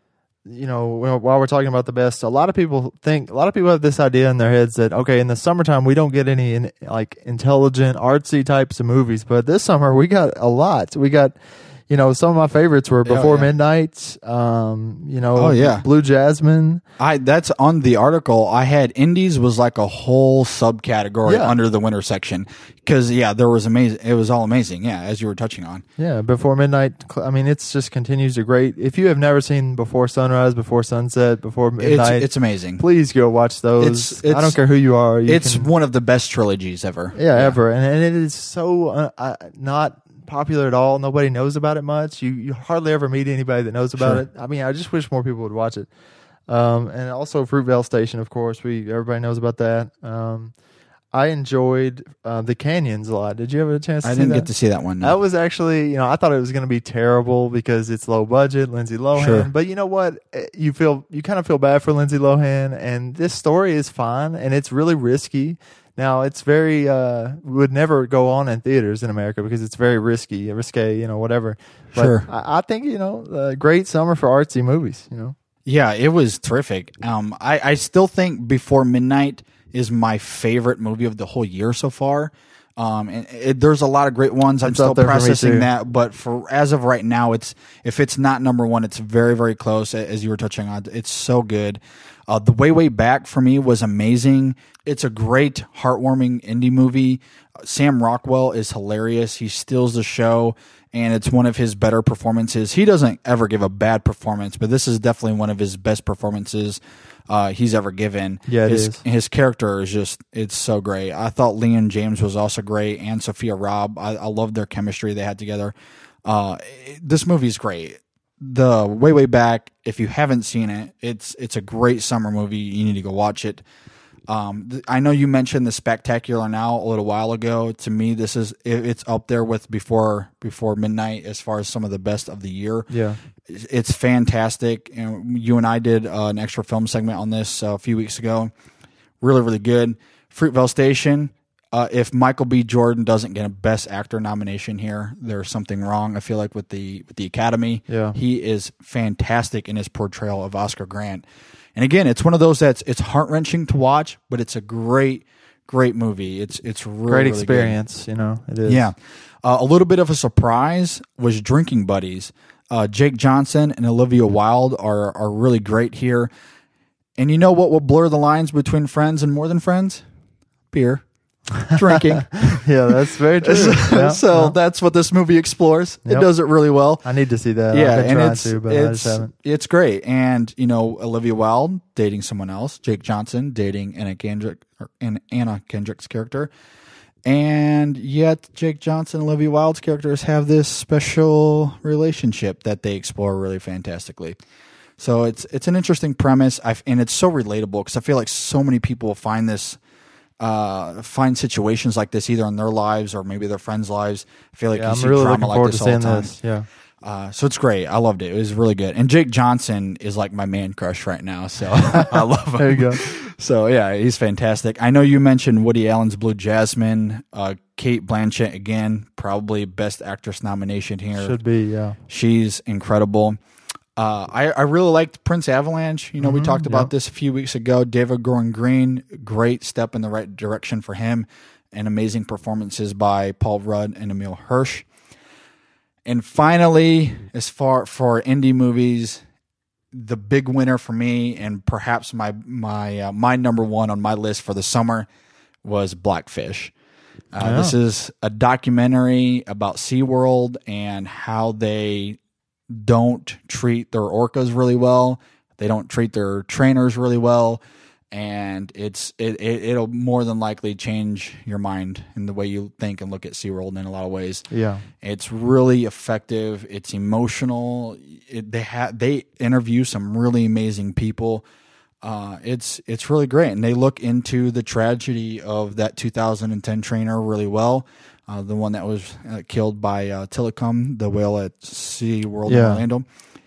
you know, while we're talking about the best, a lot of people think, a lot of people have this idea in their heads that okay, in the summertime we don't get any in, like intelligent, artsy types of movies, but this summer we got a lot. We got. You know, some of my favorites were Before oh, yeah. Midnight, um, you know, oh, yeah. Blue Jasmine. I That's on the article. I had indies was like a whole subcategory Yeah. under the winter section. Because, yeah, there was amazing. It was all amazing, yeah, as you were touching on. Yeah, Before Midnight. I mean, it's just continues to great. If you have never seen Before Sunrise, Before Sunset, Before Midnight. It's, it's amazing. Please go watch those. It's, it's, I don't care who you are. You it's can, one of the best trilogies ever. Yeah, yeah. ever. And, and it is so uh, uh, not popular at all. Nobody knows about it much. You you hardly ever meet anybody that knows about Sure. it. I mean, I just wish more people would watch it. Um, and also Fruitvale Station, of course. We everybody knows about that. Um, I enjoyed uh, the Canyons a lot. Did you have a chance to I see didn't that? get to see that one. No. That was actually, you know, I thought it was going to be terrible because it's low budget, Lindsay Lohan. Sure. But you know what? You feel you kind of feel bad for Lindsay Lohan, and this story is fine, and it's really risky. Now, it's very, uh, would never go on in theaters in America because it's very risky, risque, you know, whatever. But Sure. I, I think, you know, a great summer for artsy movies, you know. Yeah, it was terrific. Um, I, I still think Before Midnight is my favorite movie of the whole year so far. Um, and it, there's a lot of great ones. I'm It's still up there for me processing too. that, but for as of right now, it's if it's not number one, it's very, very close. As you were touching on, it's so good. Uh, the Way Way Back for me was amazing. It's a great, heartwarming indie movie. Sam Rockwell is hilarious. He steals the show, and it's one of his better performances. He doesn't ever give a bad performance, but this is definitely one of his best performances uh, he's ever given. Yeah, it his, is. His character is just, it's so great. I thought Leon James was also great, and Sophia Robb. I, I love their chemistry they had together. Uh, it- this movie's great. The Way Way Back, if you haven't seen it, it's it's a great summer movie. You need to go watch it. Um, th- I know you mentioned the Spectacular Now a little while ago. To me, this is it, it's up there with Before Before Midnight as far as some of the best of the year. Yeah. It's it's fantastic. And you and I did uh, an extra film segment on this uh, a few weeks ago. Really, really good. Fruitvale Station. Uh, if Michael B. Jordan doesn't get a Best Actor nomination here, there's something wrong. I feel like with the with the Academy, Yeah. he is fantastic in his portrayal of Oscar Grant. And again, it's one of those that's it's heart wrenching to watch, but it's a great, great movie. It's it's really, Great really experience, you know, it good. is. Yeah, uh, a little bit of a surprise was Drinking Buddies. Uh, Jake Johnson and Olivia Wilde are are really great here. And you know what will blur the lines between friends and more than friends? Beer. Drinking. Yeah, that's very true. so Yeah, so yeah. that's what this movie explores. It Yep. does it really well. I need to see that. Yeah, I've been and trying it's to, but I it's just haven't. it's great. And you know, Olivia Wilde dating someone else, Jake Johnson dating Anna Kendrick, or Anna- Anna Kendrick's character, and yet Jake Johnson and Olivia Wilde's characters have this special relationship that they explore really fantastically. So it's it's an interesting premise, I've, and it's so relatable because I feel like so many people find this. Uh, find situations like this either in their lives or maybe their friends' lives. I feel like Yeah, you I'm see really drama looking like forward this to all the seeing time. this. Yeah. Uh, so it's great. I loved it. It was really good. And Jake Johnson is like my man crush right now. So I love him. There you go. So yeah, he's fantastic. I know you mentioned Woody Allen's Blue Jasmine. Uh, Kate Blanchett, again, probably best actress nomination here. Should be, yeah. She's incredible. Uh, I, I really liked Prince Avalanche. You know, we Mhm, talked about yeah. this a few weeks ago. David Gordon Green, great step in the right direction for him, and amazing performances by Paul Rudd and Emil Hirsch. And finally, as far for indie movies, the big winner for me, and perhaps my my uh, my number one on my list for the summer, was Blackfish. Uh, Yeah. This is a documentary about SeaWorld and how they don't treat their orcas really well. They don't treat their trainers really well. And it's it, it it'll more than likely change your mind in the way you think and look at SeaWorld in a lot of ways. Yeah. It's really effective. It's emotional. It, they have they interview some really amazing people. Uh, it's it's really great, and they look into the tragedy of that two thousand ten trainer really well. Uh, the one that was uh, killed by uh, Tilikum, the whale at SeaWorld in Yeah. Orlando.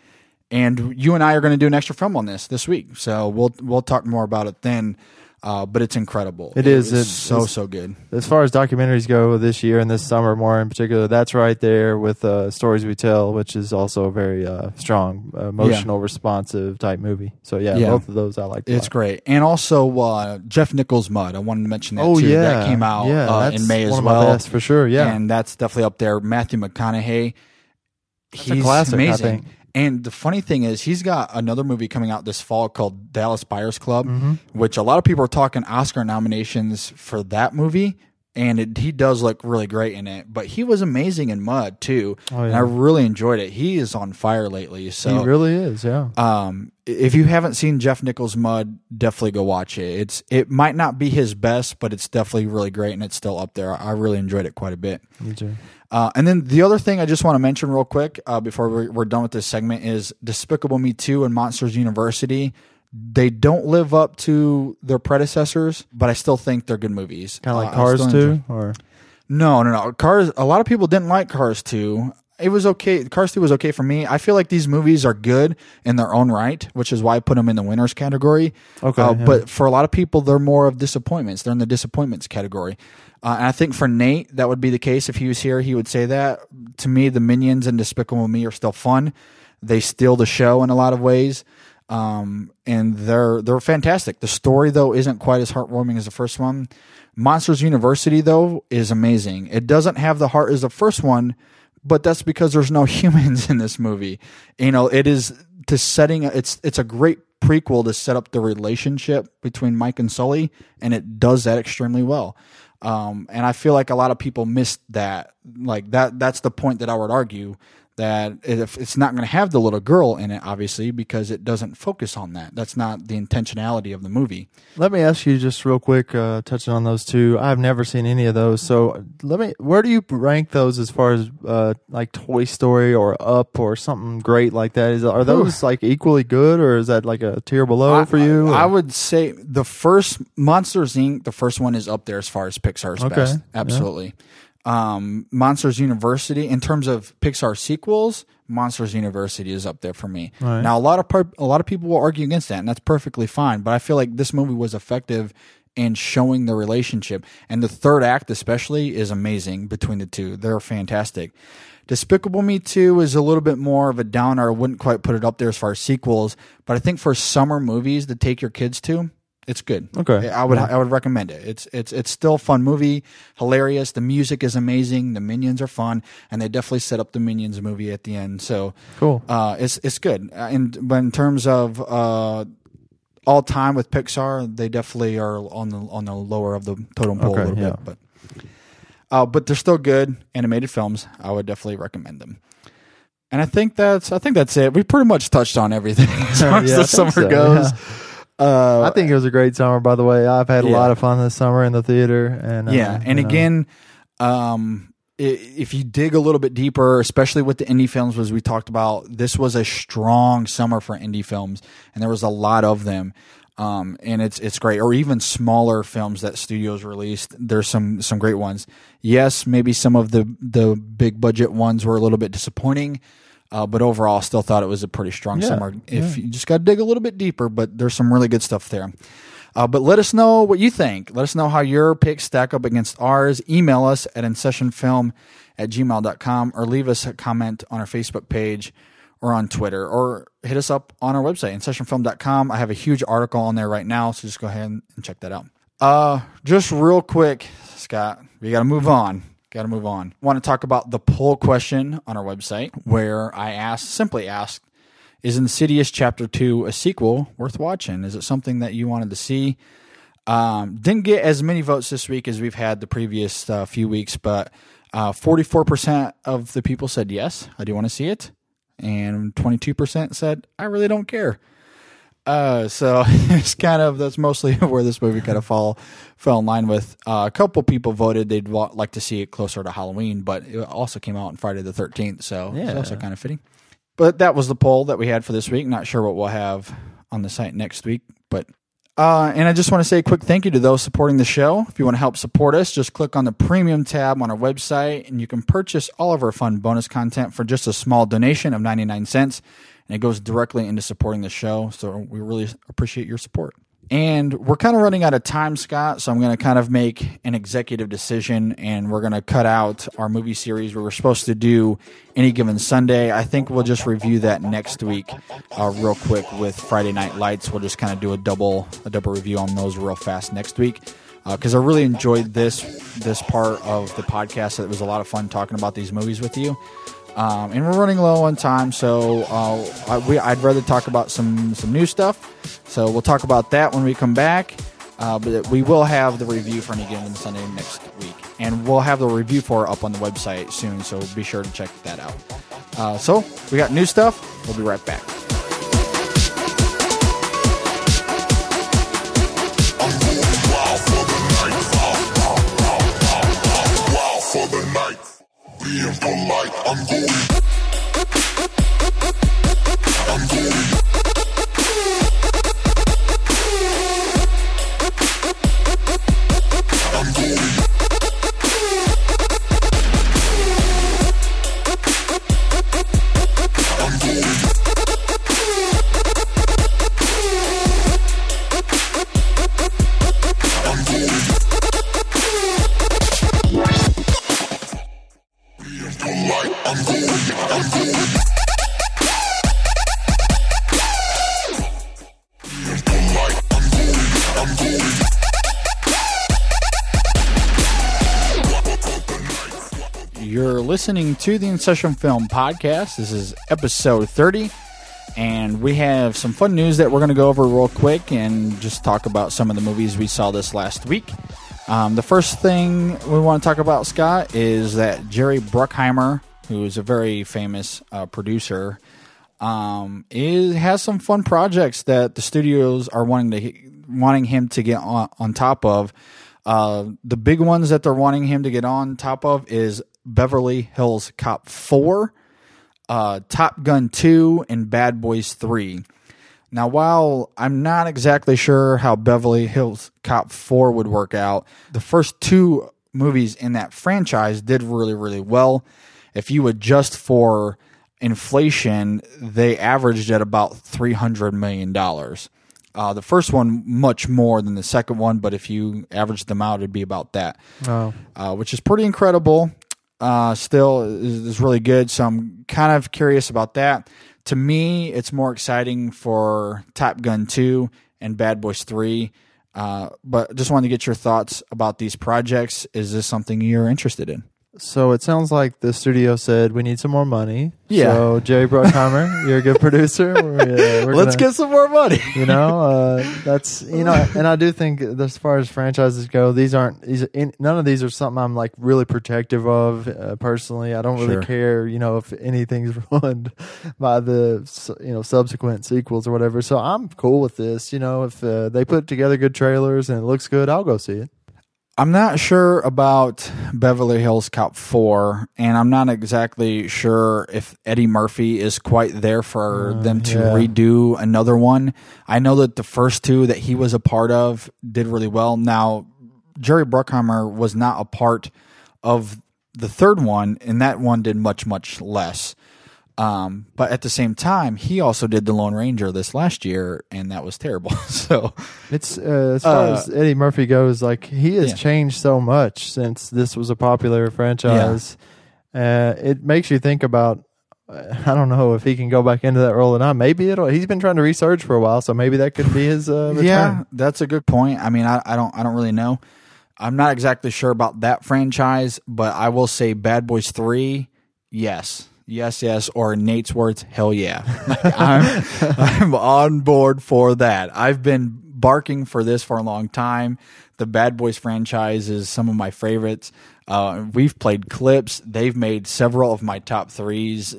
and you and I are going to do an extra film on this this week, so we'll we'll talk more about it then. Uh, but it's incredible. It, it is it's it's, so it's, so good. As far as documentaries go this year and this summer, more in particular, that's right there with uh, Stories We Tell, which is also a very uh, strong, uh, emotional, yeah. responsive type movie. So yeah, yeah, both of those I like. It's great, and also uh, Jeff Nichols' Mud. I wanted to mention that oh, too. Yeah. That came out yeah, uh, in May as one well. Of my best, for sure. Yeah, and that's definitely up there. Matthew McConaughey. That's He's a classic, amazing. I think. And the funny thing is, he's got another movie coming out this fall called Dallas Buyers Club, mm-hmm. which a lot of people are talking Oscar nominations for that movie. And it, he does look really great in it. But he was amazing in Mud, too. Oh, yeah. And I really enjoyed it. He is on fire lately. So he really is, yeah. Um, if you haven't seen Jeff Nichols' Mud, definitely go watch it. It's It might not be his best, but it's definitely really great, and it's still up there. I really enjoyed it quite a bit. Me too. Uh, and then the other thing I just want to mention real quick uh, before we're, we're done with this segment is Despicable Me two and Monsters University. They don't live up to their predecessors, but I still think they're good movies. Kind of like uh, Cars two? Or No, no, no. Cars. A lot of people didn't like Cars two. It was okay. Cars two was okay for me. I feel like these movies are good in their own right, which is why I put them in the winners category. Okay. Uh, yeah. But for a lot of people, they're more of disappointments. They're in the disappointments category. Uh, and I think for Nate, that would be the case. If he was here, he would say that. To me, the Minions and Despicable Me are still fun. They steal the show in a lot of ways. Um, and they're they're fantastic. The story, though, isn't quite as heartwarming as the first one. Monsters University, though, is amazing. It doesn't have the heart as the first one, but that's because there's no humans in this movie. You know, it is to setting it's it's a great prequel to set up the relationship between Mike and Sully, and it does that extremely well. Um, and I feel like a lot of people missed that. Like that that's the point that I would argue, that if it's not going to have the little girl in it, obviously, because it doesn't focus on that. That's not the intentionality of the movie. Let me ask you just real quick, uh, touching on those two. I've never seen any of those, so let me. Where do you rank those as far as uh, like Toy Story or Up or something great like that? Is are those like equally good, or is that like a tier below I, for you? I, I or? would say the first Monsters Incorporated, the first one is up there as far as Pixar's Okay. best. Absolutely. Yeah. Um, Monsters University, in terms of Pixar sequels, Monsters University is up there for me. Right. Now, a lot of par- a lot of people will argue against that, and that's perfectly fine. But I feel like this movie was effective in showing the relationship, and the third act especially is amazing between the two. They're fantastic. Despicable Me two is a little bit more of a downer. I wouldn't quite put it up there as far as sequels, but I think for summer movies to take your kids to, it's good. Okay. I would yeah. I would recommend it. It's it's it's still a fun movie, hilarious. The music is amazing. The Minions are fun, and they definitely set up the Minions movie at the end. So cool. Uh, it's it's good. And but in terms of uh, all time with Pixar, they definitely are on the on the lower of the totem pole okay, a little yeah. bit, but uh, but they're still good animated films. I would definitely recommend them. And I think that's I think that's it. We pretty much touched on everything as far as yeah, the I summer think so, goes. yeah. Uh, I think it was a great summer, by the way. I've had a yeah. lot of fun this summer in the theater. And uh, yeah, and you know. again, um, if you dig a little bit deeper, especially with the indie films, as we talked about, this was a strong summer for indie films, and there was a lot of them. Um, and it's it's great. Or even smaller films that studios released. There's some some great ones. Yes, maybe some of the the big budget ones were a little bit disappointing. Uh, but overall, still thought it was a pretty strong yeah, summer. If yeah. you just got to dig a little bit deeper, but there's some really good stuff there. Uh, but let us know what you think. Let us know how your picks stack up against ours. Email us at incessionfilm at gmail dot com or leave us a comment on our Facebook page or on Twitter, or hit us up on our website, incession film dot com. I have a huge article on there right now, so just go ahead and check that out. Uh, just real quick, Scott, we got to move on. Got to move on. I want to talk about the poll question on our website, where I asked, simply asked, is Insidious Chapter two a sequel worth watching? Is it something that you wanted to see? Um, didn't get as many votes this week as we've had the previous uh, few weeks, but uh, forty-four percent of the people said yes, I do want to see it. And twenty-two percent said, I really don't care. Uh, so it's kind of, that's mostly where this movie kind of fall, fell in line with. Uh, a couple people voted they'd wa- like to see it closer to Halloween, but it also came out on Friday the thirteenth, so yeah. it's also kind of fitting. But that was the poll that we had for this week. Not sure what we'll have on the site next week, but uh, and I just want to say a quick thank you to those supporting the show. If you want to help support us, just click on the premium tab on our website, and you can purchase all of our fun bonus content for just a small donation of ninety-nine cents. and it goes directly into supporting the show. So we really appreciate your support. And we're kind of running out of time, Scott, so I'm going to kind of make an executive decision, and we're going to cut out our movie series we were supposed to do Any Given Sunday. I think we'll just review that next week uh, real quick with Friday Night Lights. We'll just kind of do a double a double review on those real fast next week, because uh, I really enjoyed this this part of the podcast. It was a lot of fun talking about these movies with you. Um, and we're running low on time, so uh, I, we, I'd rather talk about some, some new stuff. So we'll talk about that when we come back. Uh, but we will have the review for Any Given Sunday next week. And we'll have the review for it up on the website soon, so be sure to check that out. Uh, so we got new stuff. We'll be right back. Being polite, I'm going. I'm going. I'm going. I'm going. I'm going. Polite, I'm going, I'm going. Being polite, I'm going, I'm going. You're listening to the In Session Film Podcast. This is episode thirty, and we have some fun news that we're going to go over real quick and just talk about some of the movies we saw this last week. Um, the first thing we want to talk about, Scott, is that Jerry Bruckheimer, who is a very famous uh, producer, um, is has some fun projects that the studios are wanting to wanting him to get on, on top of. Uh, the big ones that they're wanting him to get on top of is Beverly Hills Cop four, uh, Top Gun two, and Bad Boys three. Now, while I'm not exactly sure how Beverly Hills Cop four would work out, the first two movies in that franchise did really, really well. If you adjust for inflation, they averaged at about three hundred million dollars. Uh, the first one, much more than the second one, but if you average them out, it'd be about that, oh. uh, which is pretty incredible. Uh, still is, is really good, so I'm kind of curious about that. To me, it's more exciting for Top Gun two and Bad Boys three. Uh, but just wanted to get your thoughts about these projects. Is this something you're interested in? So it sounds like the studio said we need some more money. Yeah. So Jerry Bruckheimer, you're a good producer. We're, uh, we're Let's gonna, get some more money. You know, uh, that's you know, and I do think as far as franchises go, these aren't these. In, none of these are something I'm like really protective of uh, personally. I don't really Sure. care, you know, if anything's ruined by the you know subsequent sequels or whatever. So I'm cool with this. You know, if uh, they put together good trailers and it looks good, I'll go see it. I'm not sure about Beverly Hills Cop four, and I'm not exactly sure if Eddie Murphy is quite there for Uh, them to yeah. redo another one. I know that the first two that he was a part of did really well. Now, Jerry Bruckheimer was not a part of the third one, and that one did much, much less. Um, but at the same time, he also did The Lone Ranger this last year, and that was terrible. So It's uh, as far Uh, as Eddie Murphy goes, like he has yeah. changed so much since this was a popular franchise. Uh, it makes you think about. uh, I don't know if he can go back into that role or not. Maybe it'll. He's been trying to research for a while, so maybe that could be his uh, return. yeah, that's a good point. I mean, I, I don't, I don't really know. I'm not exactly sure about that franchise, but I will say Bad Boys three, yes. Yes, yes, or Nate's words, hell yeah. I'm, I'm on board for that. I've been barking for this for a long time. The Bad Boys franchise is some of my favorites. Uh, we've played clips. They've made several of my top threes.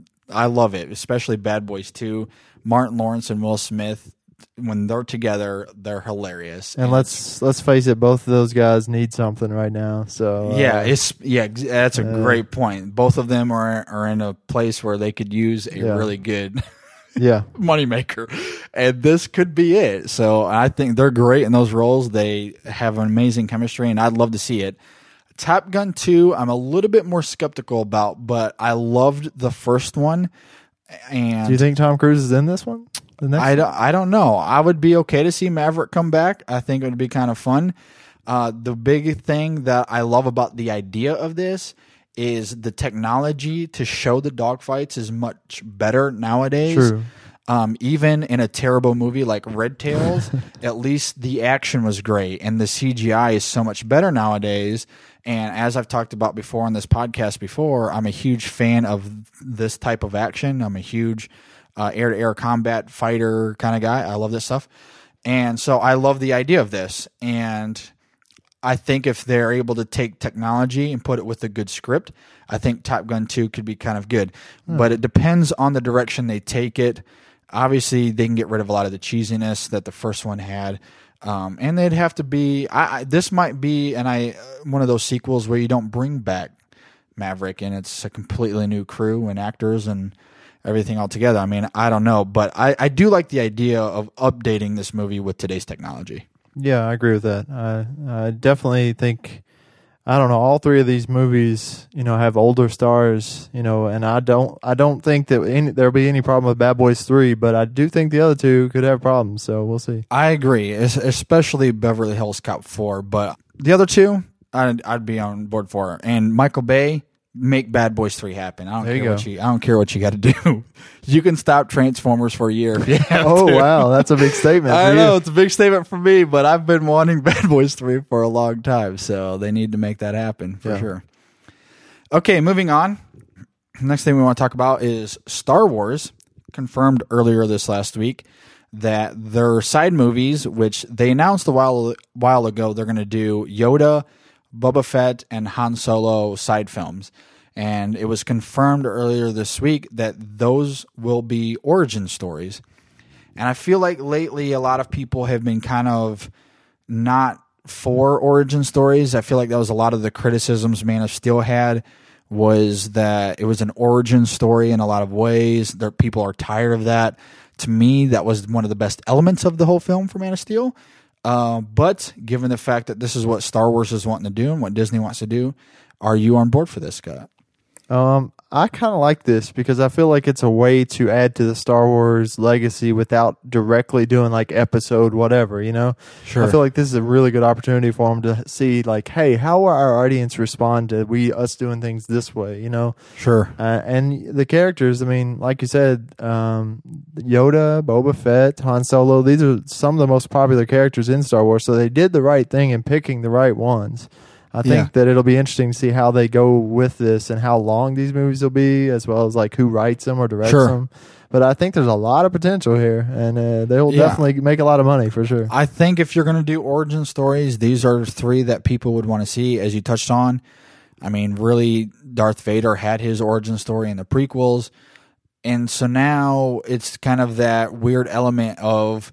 I love it, especially Bad Boys two. Martin Lawrence and Will Smith, when they're together, they're hilarious. And let's let's face it, both of those guys need something right now. So uh, yeah, it's yeah, ex- that's a uh, great point. Both of them are are in a place where they could use a Yeah. really good yeah. moneymaker, and this could be it. So I think they're great in those roles. They have an amazing chemistry, and I'd love to see it. Top Gun two, I'm a little bit more skeptical about, but I loved the first one. And do you think Tom Cruise is in this one? The next I don't, I don't know. I would be okay to see Maverick come back. I think it would be kind of fun. Uh, the big thing that I love about the idea of this is the technology to show the dogfights is much better nowadays. True. Um, even in a terrible movie like Red Tails, at least the action was great, and the C G I is so much better nowadays. And as I've talked about before on this podcast before, I'm a huge fan of this type of action. I'm a huge uh, air-to-air combat fighter kind of guy. I love this stuff. And so I love the idea of this. And I think if they're able to take technology and put it with a good script, I think Top Gun two could be kind of good. Hmm. But it depends on the direction they take it. Obviously, they can get rid of a lot of the cheesiness that the first one had. Um, and they'd have to be, I, I, this might be, and I, uh, one of those sequels where you don't bring back Maverick and it's a completely new crew and actors and everything all together. I mean, I don't know, but I, I do like the idea of updating this movie with today's technology. Yeah, I agree with that. I, I definitely think, I don't know, all three of these movies, you know, have older stars, you know, and I don't, I don't think that any, there'll be any problem with Bad Boys three, but I do think the other two could have problems. So we'll see. I agree, especially Beverly Hills Cop four, but the other two, I'd, I'd be on board for. And Michael Bay, make Bad Boys three happen. I don't there care you what you. I don't care what you got to do. You can stop Transformers for a year if you have oh to. Wow, that's a big statement. For I you. know it's a big statement for me, but I've been wanting Bad Boys three for a long time, so they need to make that happen for yeah. sure. Okay, moving on. Next thing we want to talk about is Star Wars. Confirmed earlier this last week that their side movies, which they announced a while while ago, they're going to do Yoda, Boba Fett, and Han Solo side films. And it was confirmed earlier this week that those will be origin stories. And I feel like lately a lot of people have been kind of not for origin stories. I feel like that was a lot of the criticisms Man of Steel had, was that it was an origin story in a lot of ways. There, people are tired of that. To me, that was one of the best elements of the whole film for Man of Steel. Uh, but given the fact that this is what Star Wars is wanting to do and what Disney wants to do, are you on board for this, Scott? Um, I kind of like this because I feel like it's a way to add to the Star Wars legacy without directly doing like episode whatever, you know? Sure. I feel like this is a really good opportunity for them to see like, hey, how will our audience respond to we us doing things this way, you know? Sure. Uh, and the characters, I mean, like you said, um, Yoda, Boba Fett, Han Solo, these are some of the most popular characters in Star Wars, so they did the right thing in picking the right ones. I think yeah. that it'll be interesting to see how they go with this and how long these movies will be, as well as like who writes them or directs sure. them. But I think there's a lot of potential here, and uh, they will yeah. definitely make a lot of money for sure. I think if you're going to do origin stories, these are three that people would want to see, as you touched on. I mean, really, Darth Vader had his origin story in the prequels. And so now it's kind of that weird element of,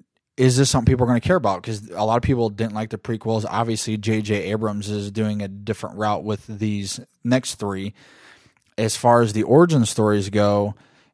is this something people are going to care about? Because a lot of people didn't like the prequels. Obviously, J J Abrams is doing a different route with these next three. As far as the origin stories go,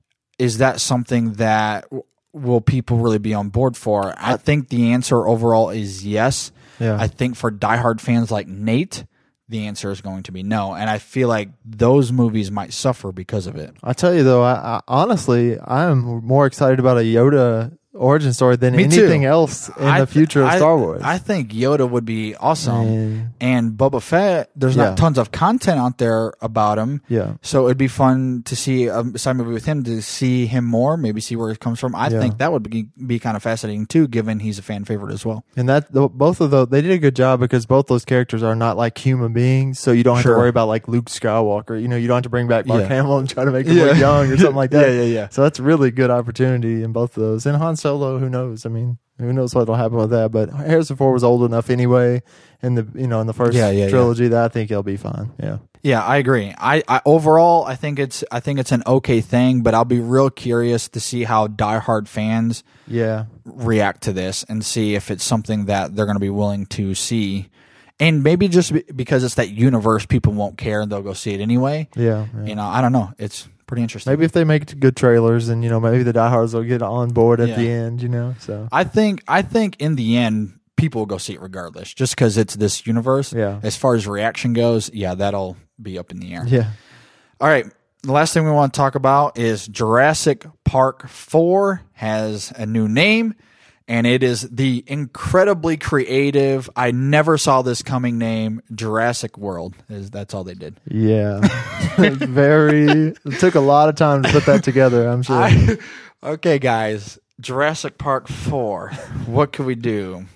is that something that will people really be on board for? I think the answer overall is yes. Yeah. I think for diehard fans like Nate, the answer is going to be no. And I feel like those movies might suffer because of it. I tell you, though, I, I, honestly, I'm more excited about a Yoda origin story than Me anything too. else in I the future th- of I, Star Wars. I think Yoda would be awesome. Man. And Boba Fett, there's Yeah. not tons of content out there about him. Yeah. So it'd be fun to see a side movie with him, to see him more, maybe see where it comes from. I Yeah. think that would be, be kind of fascinating too, given he's a fan favorite as well. And that the, both of those, they did a good job because both those characters are not like human beings, so you don't have Sure. to worry about like Luke Skywalker. You know, you don't have to bring back Mark Yeah. Hamill and try to make him Yeah. look young or something like that. Yeah, yeah, yeah. So that's a really good opportunity in both of those. And Han Solo, who knows? I mean, who knows what'll happen with that? But Harrison Ford was old enough anyway in the you know in the first Yeah, yeah, trilogy that I think he'll be fine. Yeah. Yeah, I agree. I, I overall, I think it's I think it's an okay thing, but I'll be real curious to see how diehard fans Yeah. react to this and see if it's something that they're going to be willing to see. And maybe just be- because it's that universe, people won't care and they'll go see it anyway. Yeah. yeah. You know, I don't know. It's pretty interesting. Maybe if they make good trailers, and you know, maybe the diehards will get on board at Yeah. the end. You know, so I think I think in the end, people will go see it regardless, just because it's this universe. Yeah. As far as reaction goes, yeah, that'll be up in the air. yeah. All right. the last thing we want to talk about is Jurassic Park four has a new name, and it is the incredibly creative, I never saw this coming name, Jurassic World. Is That's all they did. Yeah. Very. It took a lot of time to put that together, I'm sure. I, okay, guys. Jurassic Park four. What can we do?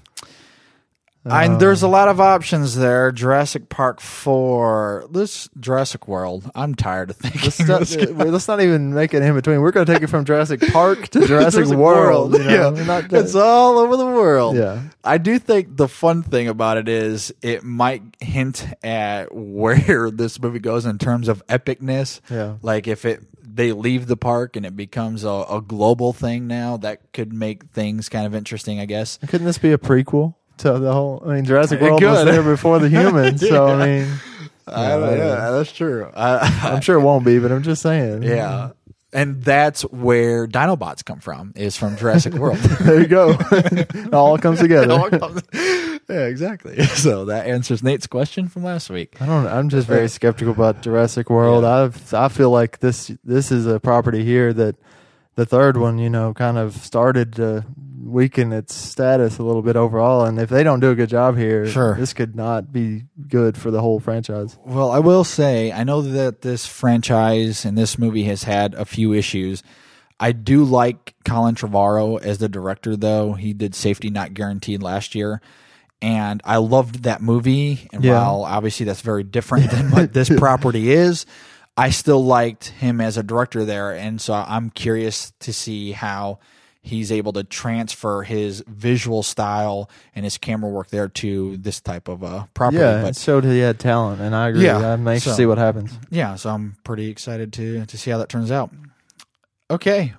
I, there's a lot of options there. Jurassic Park four. This Jurassic World. I'm tired of thinking. Let's not, this. let's not even make it in between. We're going to take it from Jurassic Park to Jurassic, Jurassic World. World. You know? Yeah. Not, It's all over the world. Yeah. I do think the fun thing about it is it might hint at where this movie goes in terms of epicness. Yeah. Like if it they leave the park and it becomes a, a global thing now, that could make things kind of interesting, I guess. Couldn't this be a prequel to the whole? I mean, Jurassic World It was could. there before the humans, so I mean, I, yeah, yeah, that's true. I, I'm sure it won't be, but I'm just saying. Yeah. And that's where Dinobots come from, is from Jurassic World. There you go. It all comes together. It all comes- yeah, exactly. So that answers Nate's question from last week. I don't. I'm just very skeptical about Jurassic World. Yeah. I've. I feel like this. This is a property here that the third one, you know, kind of started to weaken its status a little bit overall. And if they don't do a good job here, Sure. this could not be good for the whole franchise. Well, I will say, I know that this franchise and this movie has had a few issues. I do like Colin Trevorrow as the director, though. He did Safety Not Guaranteed last year. And I loved that movie. And Yeah. while obviously that's very different than what this property is, I still liked him as a director there. And so I'm curious to see how he's able to transfer his visual style and his camera work there to this type of uh, property. Yeah, but it showed he had talent, and I agree. Yeah, I'm anxious so- to see what happens. yeah, so I'm pretty excited to to see how that turns out. Okay,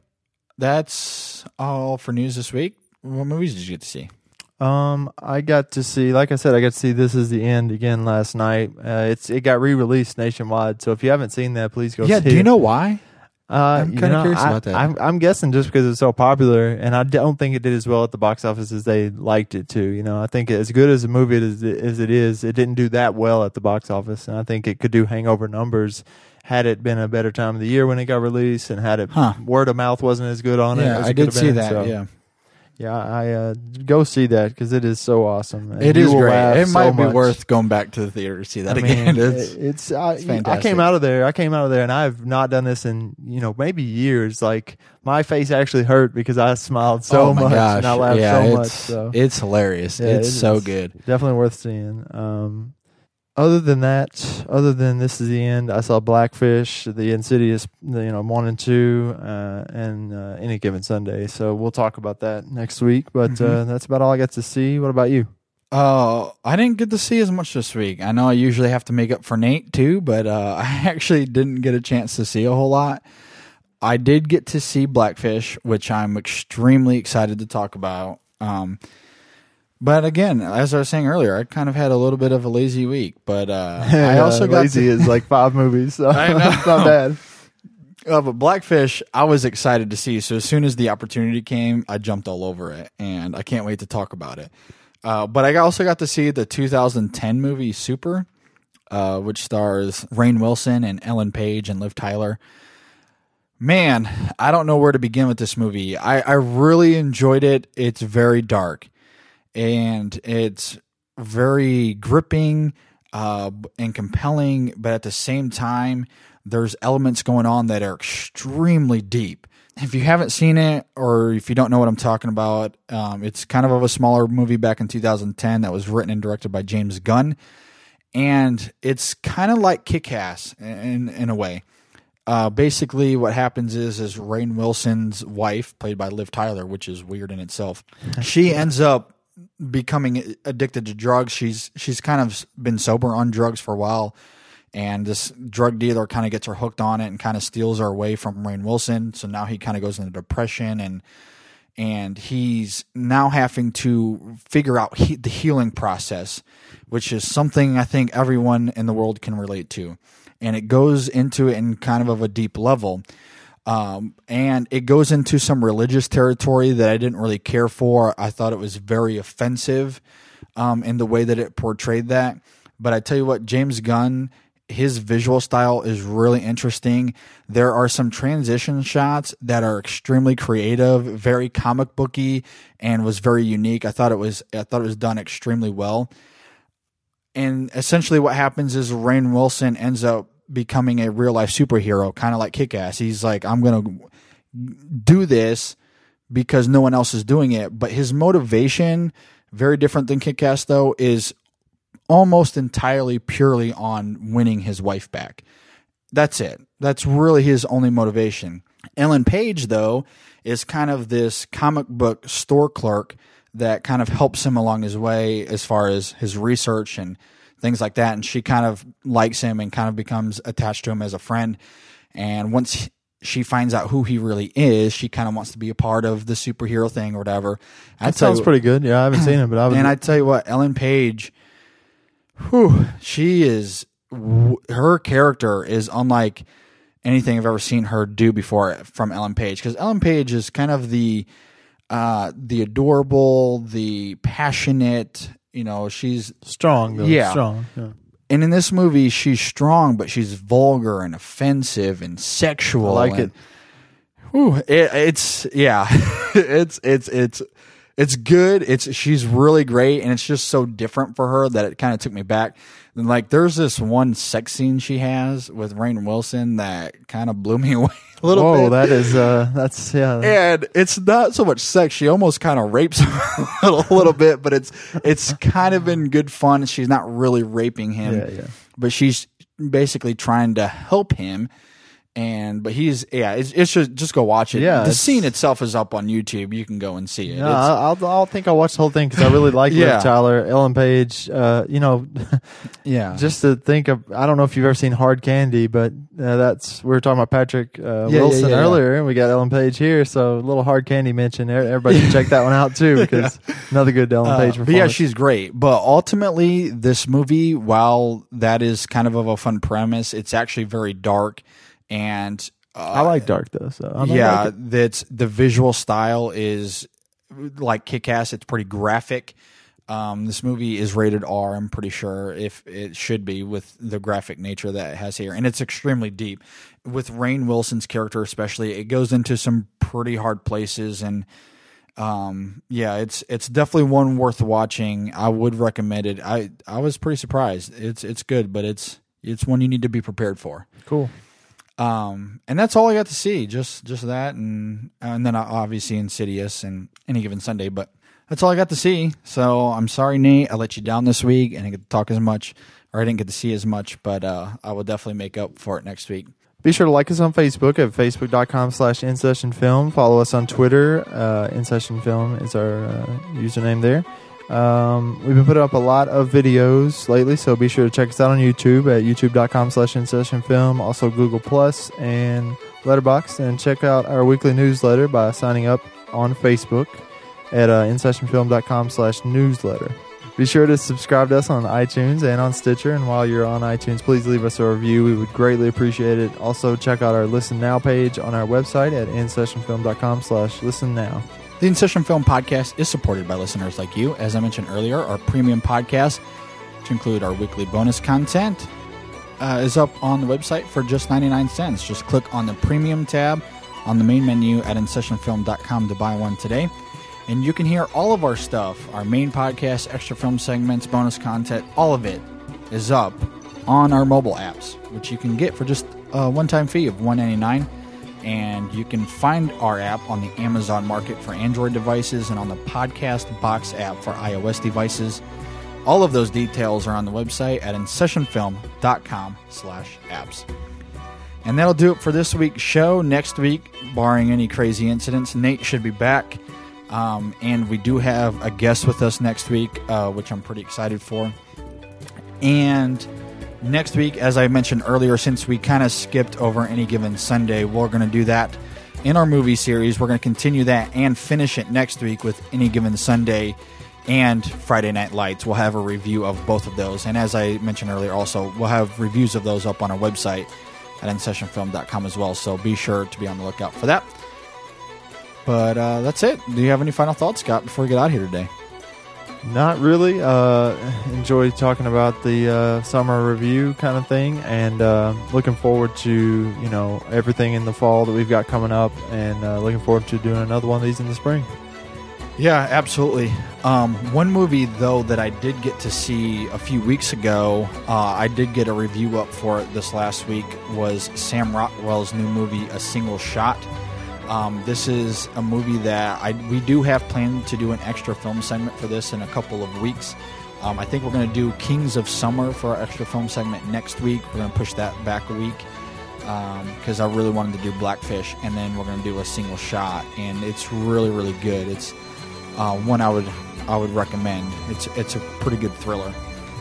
that's all for news this week. What movies did you get to see? Um, I got to see, like I said, I got to see This Is the End again last night. Uh, it's it got re-released nationwide, so if you haven't seen that, please go yeah, see it. do you know why? Uh, I'm you kinda know, curious I, about that. I'm, I'm guessing just because it's so popular, and I don't think it did as well at the box office as they liked it to. You know, I think as good as a movie as it, as it is, it didn't do that well at the box office, and I think it could do hangover numbers had it been a better time of the year when it got released, and had it Huh. word of mouth wasn't as good on it. Yeah, as I it did could have see been, that. so. Yeah, Yeah, I uh, go see that because it is so awesome. And it you is will great. laugh It so might be much. worth going back to the theater to see that I again. mean, it's, it's, I, it's I fantastic. came out of there. I came out of there, and I've not done this in you know maybe years. Like my face actually hurt because I smiled so oh my much gosh. and I laughed yeah, so it's, much. So it's hilarious. Yeah, it's it so is good. definitely worth seeing. Um, other than that, other than This Is the End, I saw Blackfish, The Insidious, you know, one and two, uh, and uh, Any Given Sunday. So we'll talk about that next week. But Mm-hmm. uh, that's about all I got to see. What about you? Uh, I didn't get to see as much this week. I know I usually have to make up for Nate too, but uh, I actually didn't get a chance to see a whole lot. I did get to see Blackfish, which I'm extremely excited to talk about. Um, but again, as I was saying earlier, I kind of had a little bit of a lazy week. But uh, I also got Lazy to, is like five movies. So I know. it's not bad. Uh, but Blackfish, I was excited to see. So as soon as the opportunity came, I jumped all over it, and I can't wait to talk about it. Uh, but I also got to see the two thousand ten movie Super, uh, which stars Rainn Wilson and Ellen Page and Liv Tyler. Man, I don't know where to begin with this movie. I, I really enjoyed it. It's very dark, and it's very gripping uh, and compelling, but at the same time, there's elements going on that are extremely deep. If you haven't seen it, or if you don't know what I'm talking about, um, it's kind of, of a smaller movie back in two thousand ten that was written and directed by James Gunn. And it's kind of like Kick-Ass in, in a way. Uh, basically, what happens is, is Rainn Wilson's wife, played by Liv Tyler, which is weird in itself, she ends up becoming addicted to drugs. She's she's kind of been sober on drugs for a while. And this drug dealer kind of gets her hooked on it and kind of steals her away from Rainn Wilson. So now he kind of goes into depression, and and he's now having to figure out he, the healing process, which is something I think everyone in the world can relate to. And it goes into it in kind of, of a deep level. Um, and it goes into some religious territory that I didn't really care for. I thought it was very offensive um, in the way that it portrayed that. But I tell you what, James Gunn, his visual style is really interesting. There are some transition shots that are extremely creative, very comic booky, and was very unique. I thought it was I thought it was done extremely well. And essentially what happens is Rainn Wilson ends up becoming a real life superhero, kind of like Kick-Ass. He's like, I'm going to do this because no one else is doing it. But his motivation, very different than Kick-Ass though, is almost entirely purely on winning his wife back. That's it. That's really his only motivation. Ellen Page, though, is kind of this comic book store clerk that kind of helps him along his way as far as his research and things like that. And she kind of likes him and kind of becomes attached to him as a friend. And once she finds out who he really is, she kind of wants to be a part of the superhero thing or whatever. That sounds you, pretty good. Yeah, I haven't seen it, but I would. And I tell you what, Ellen Page, whew, she is, her character is unlike anything I've ever seen her do before from Ellen Page. Because Ellen Page is kind of the, uh, the adorable, the passionate, you know, she's strong, though. Yeah. Strong. Yeah. And in this movie, she's strong, but she's vulgar and offensive and sexual. I like and, it. Whew, it. It's, yeah, it's, it's, it's, it's good. It's, she's really great. And it's just so different for her that it kind of took me back. And like, there's this one sex scene she has with Rainn Wilson that kind of blew me away a little Whoa, bit. that is, uh, that's, yeah. And it's not so much sex. She almost kind of rapes him a little, a little bit, but it's, it's kind of been good fun. She's not really raping him, Yeah, yeah. but she's basically trying to help him. And, but he's, yeah, it's, it's just, just go watch it. Yeah, the it's- scene itself is up on YouTube. You can go and see it. No, It's- I'll, I'll, I'll think I'll watch the whole thing because I really like Yeah. Liv Tyler, Ellen Page. Uh, you know, yeah. just to think of, I don't know if you've ever seen Hard Candy, but uh, that's we were talking about Patrick uh, yeah, Wilson yeah, yeah. earlier, and we got Ellen Page here. So a little Hard Candy mention. E- Everybody can check that one out too because another good Ellen Uh, Page but performance. yeah, she's great. But ultimately, this movie, while that is kind of a fun premise, it's actually very dark. And uh, I like dark though. So I yeah, like it. that's the visual style is like Kick-Ass. It's pretty graphic. Um, this movie is rated R. I'm pretty sure if it should be with the graphic nature that it has here, and it's extremely deep. With Rainn Wilson's character, especially, it goes into some pretty hard places, and um, yeah, it's it's definitely one worth watching. I would recommend it. I I was pretty surprised. It's it's good, but it's it's one you need to be prepared for. Cool. Um, and that's all I got to see. Just, just that. And, and then obviously Insidious and Any Given Sunday, but that's all I got to see. So I'm sorry, Nate, I let you down this week and I didn't get to talk as much, or I didn't get to see as much, but, uh, I will definitely make up for it next week. Be sure to like us on Facebook at facebook.com slash in session film. Follow us on Twitter. Uh, in session film is our uh, username there. Um, we've been putting up a lot of videos lately, so be sure to check us out on YouTube at youtube.com slash in session film. Also Google Plus and Letterboxd, and check out our weekly newsletter by signing up on Facebook at uh, in session film dot com slash newsletter. Be sure to subscribe to us on iTunes and on Stitcher, and while you're on iTunes, please leave us a review. We would greatly appreciate it. Also, check out our Listen Now page on our website at in session film dot com slash listen now. The In Session Film Podcast is supported by listeners like you. As I mentioned earlier, our premium podcast, to include our weekly bonus content, uh, is up on the website for just ninety-nine cents. Just click on the premium tab on the main menu at in session film dot com to buy one today. And you can hear all of our stuff, our main podcast, extra film segments, bonus content, all of it is up on our mobile apps, which you can get for just a one-time fee of one ninety-nine. And you can find our app on the Amazon Market for Android devices and on the Podcast Box app for iOS devices. All of those details are on the website at in session film dot com slash apps. And that'll do it for this week's show. Next week, barring any crazy incidents, Nate should be back. Um, and we do have a guest with us next week, uh, which I'm pretty excited for. And next week, as I mentioned earlier, since we kind of skipped over Any Given Sunday, we're going to do that in our movie series. We're going to continue that and finish it next week with Any Given Sunday and Friday Night Lights. We'll have a review of both of those. And as I mentioned earlier, also, we'll have reviews of those up on our website at in session film dot com as well. So be sure to be on the lookout for that. But uh, that's it. Do you have any final thoughts, Scott, before we get out of here today? Not really. Uh, enjoy talking about the uh, summer review kind of thing, and uh, looking forward to you know everything in the fall that we've got coming up, and uh, looking forward to doing another one of these in the spring. Yeah, absolutely. Um, one movie, though, that I did get to see a few weeks ago, uh, I did get a review up for it this last week, was Sam Rockwell's new movie, A Single Shot. Um, this is a movie that I we do have planned to do an extra film segment for this in a couple of weeks. Um, I think we're going to do Kings of Summer for our extra film segment next week. We're going to push that back a week because um, I really wanted to do Blackfish, and then we're going to do A Single Shot, and it's really, really good. It's uh, one I would I would recommend. It's it's a pretty good thriller.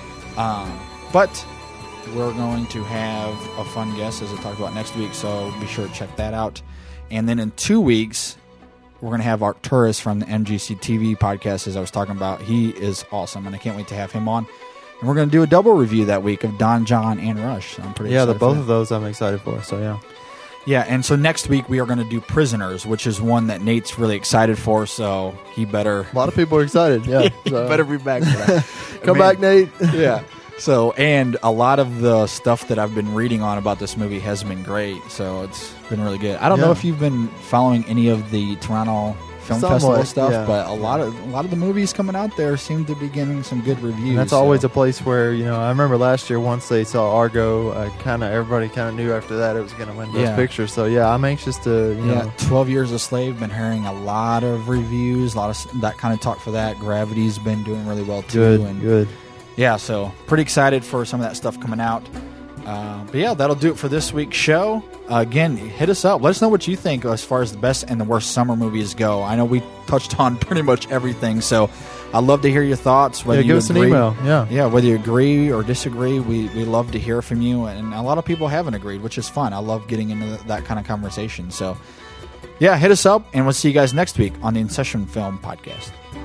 Um, but we're going to have a fun guest, as I talked about, next week, so be sure to check that out. And then in two weeks, we're going to have Arcturus from the M G C T V podcast, as I was talking about. He is awesome, and I can't wait to have him on. And we're going to do a double review that week of Don John and Rush. So I'm pretty yeah, excited the both for of those I'm excited for. So yeah, yeah. And so next week we are going to do Prisoners, which is one that Nate's really excited for. So he better. A lot of people are excited. Yeah, he so. better be back for that. Come Man, back, Nate. Yeah. So, and a lot of the stuff that I've been reading on about this movie has been great. So it's been really good. I don't Yeah. know if you've been following any of the Toronto Film Somewhat, Festival stuff, yeah. but a lot of a lot of the movies coming out there seem to be getting some good reviews. And that's so. always a place where, you know, I remember last year once they saw Argo, uh, kind of everybody kind of knew after that it was going to win Best Yeah. Picture. So yeah, I'm anxious to, you Yeah, know, twelve Years a Slave. Been hearing a lot of reviews, a lot of s- that kind of talk for that. Gravity's been doing really well too. good, and good. Yeah, so pretty excited for some of that stuff coming out. Uh, but yeah, that'll do it for this week's show. Uh, again, hit us up. Let us know what you think as far as the best and the worst summer movies go. I know we touched on pretty much everything, so I'd love to hear your thoughts. Whether Yeah, give you us an agree, email, yeah. yeah, whether you agree or disagree, we we love to hear from you. And a lot of people haven't agreed, which is fun. I love getting into that kind of conversation. So yeah, hit us up, and we'll see you guys next week on the In Session Film Podcast.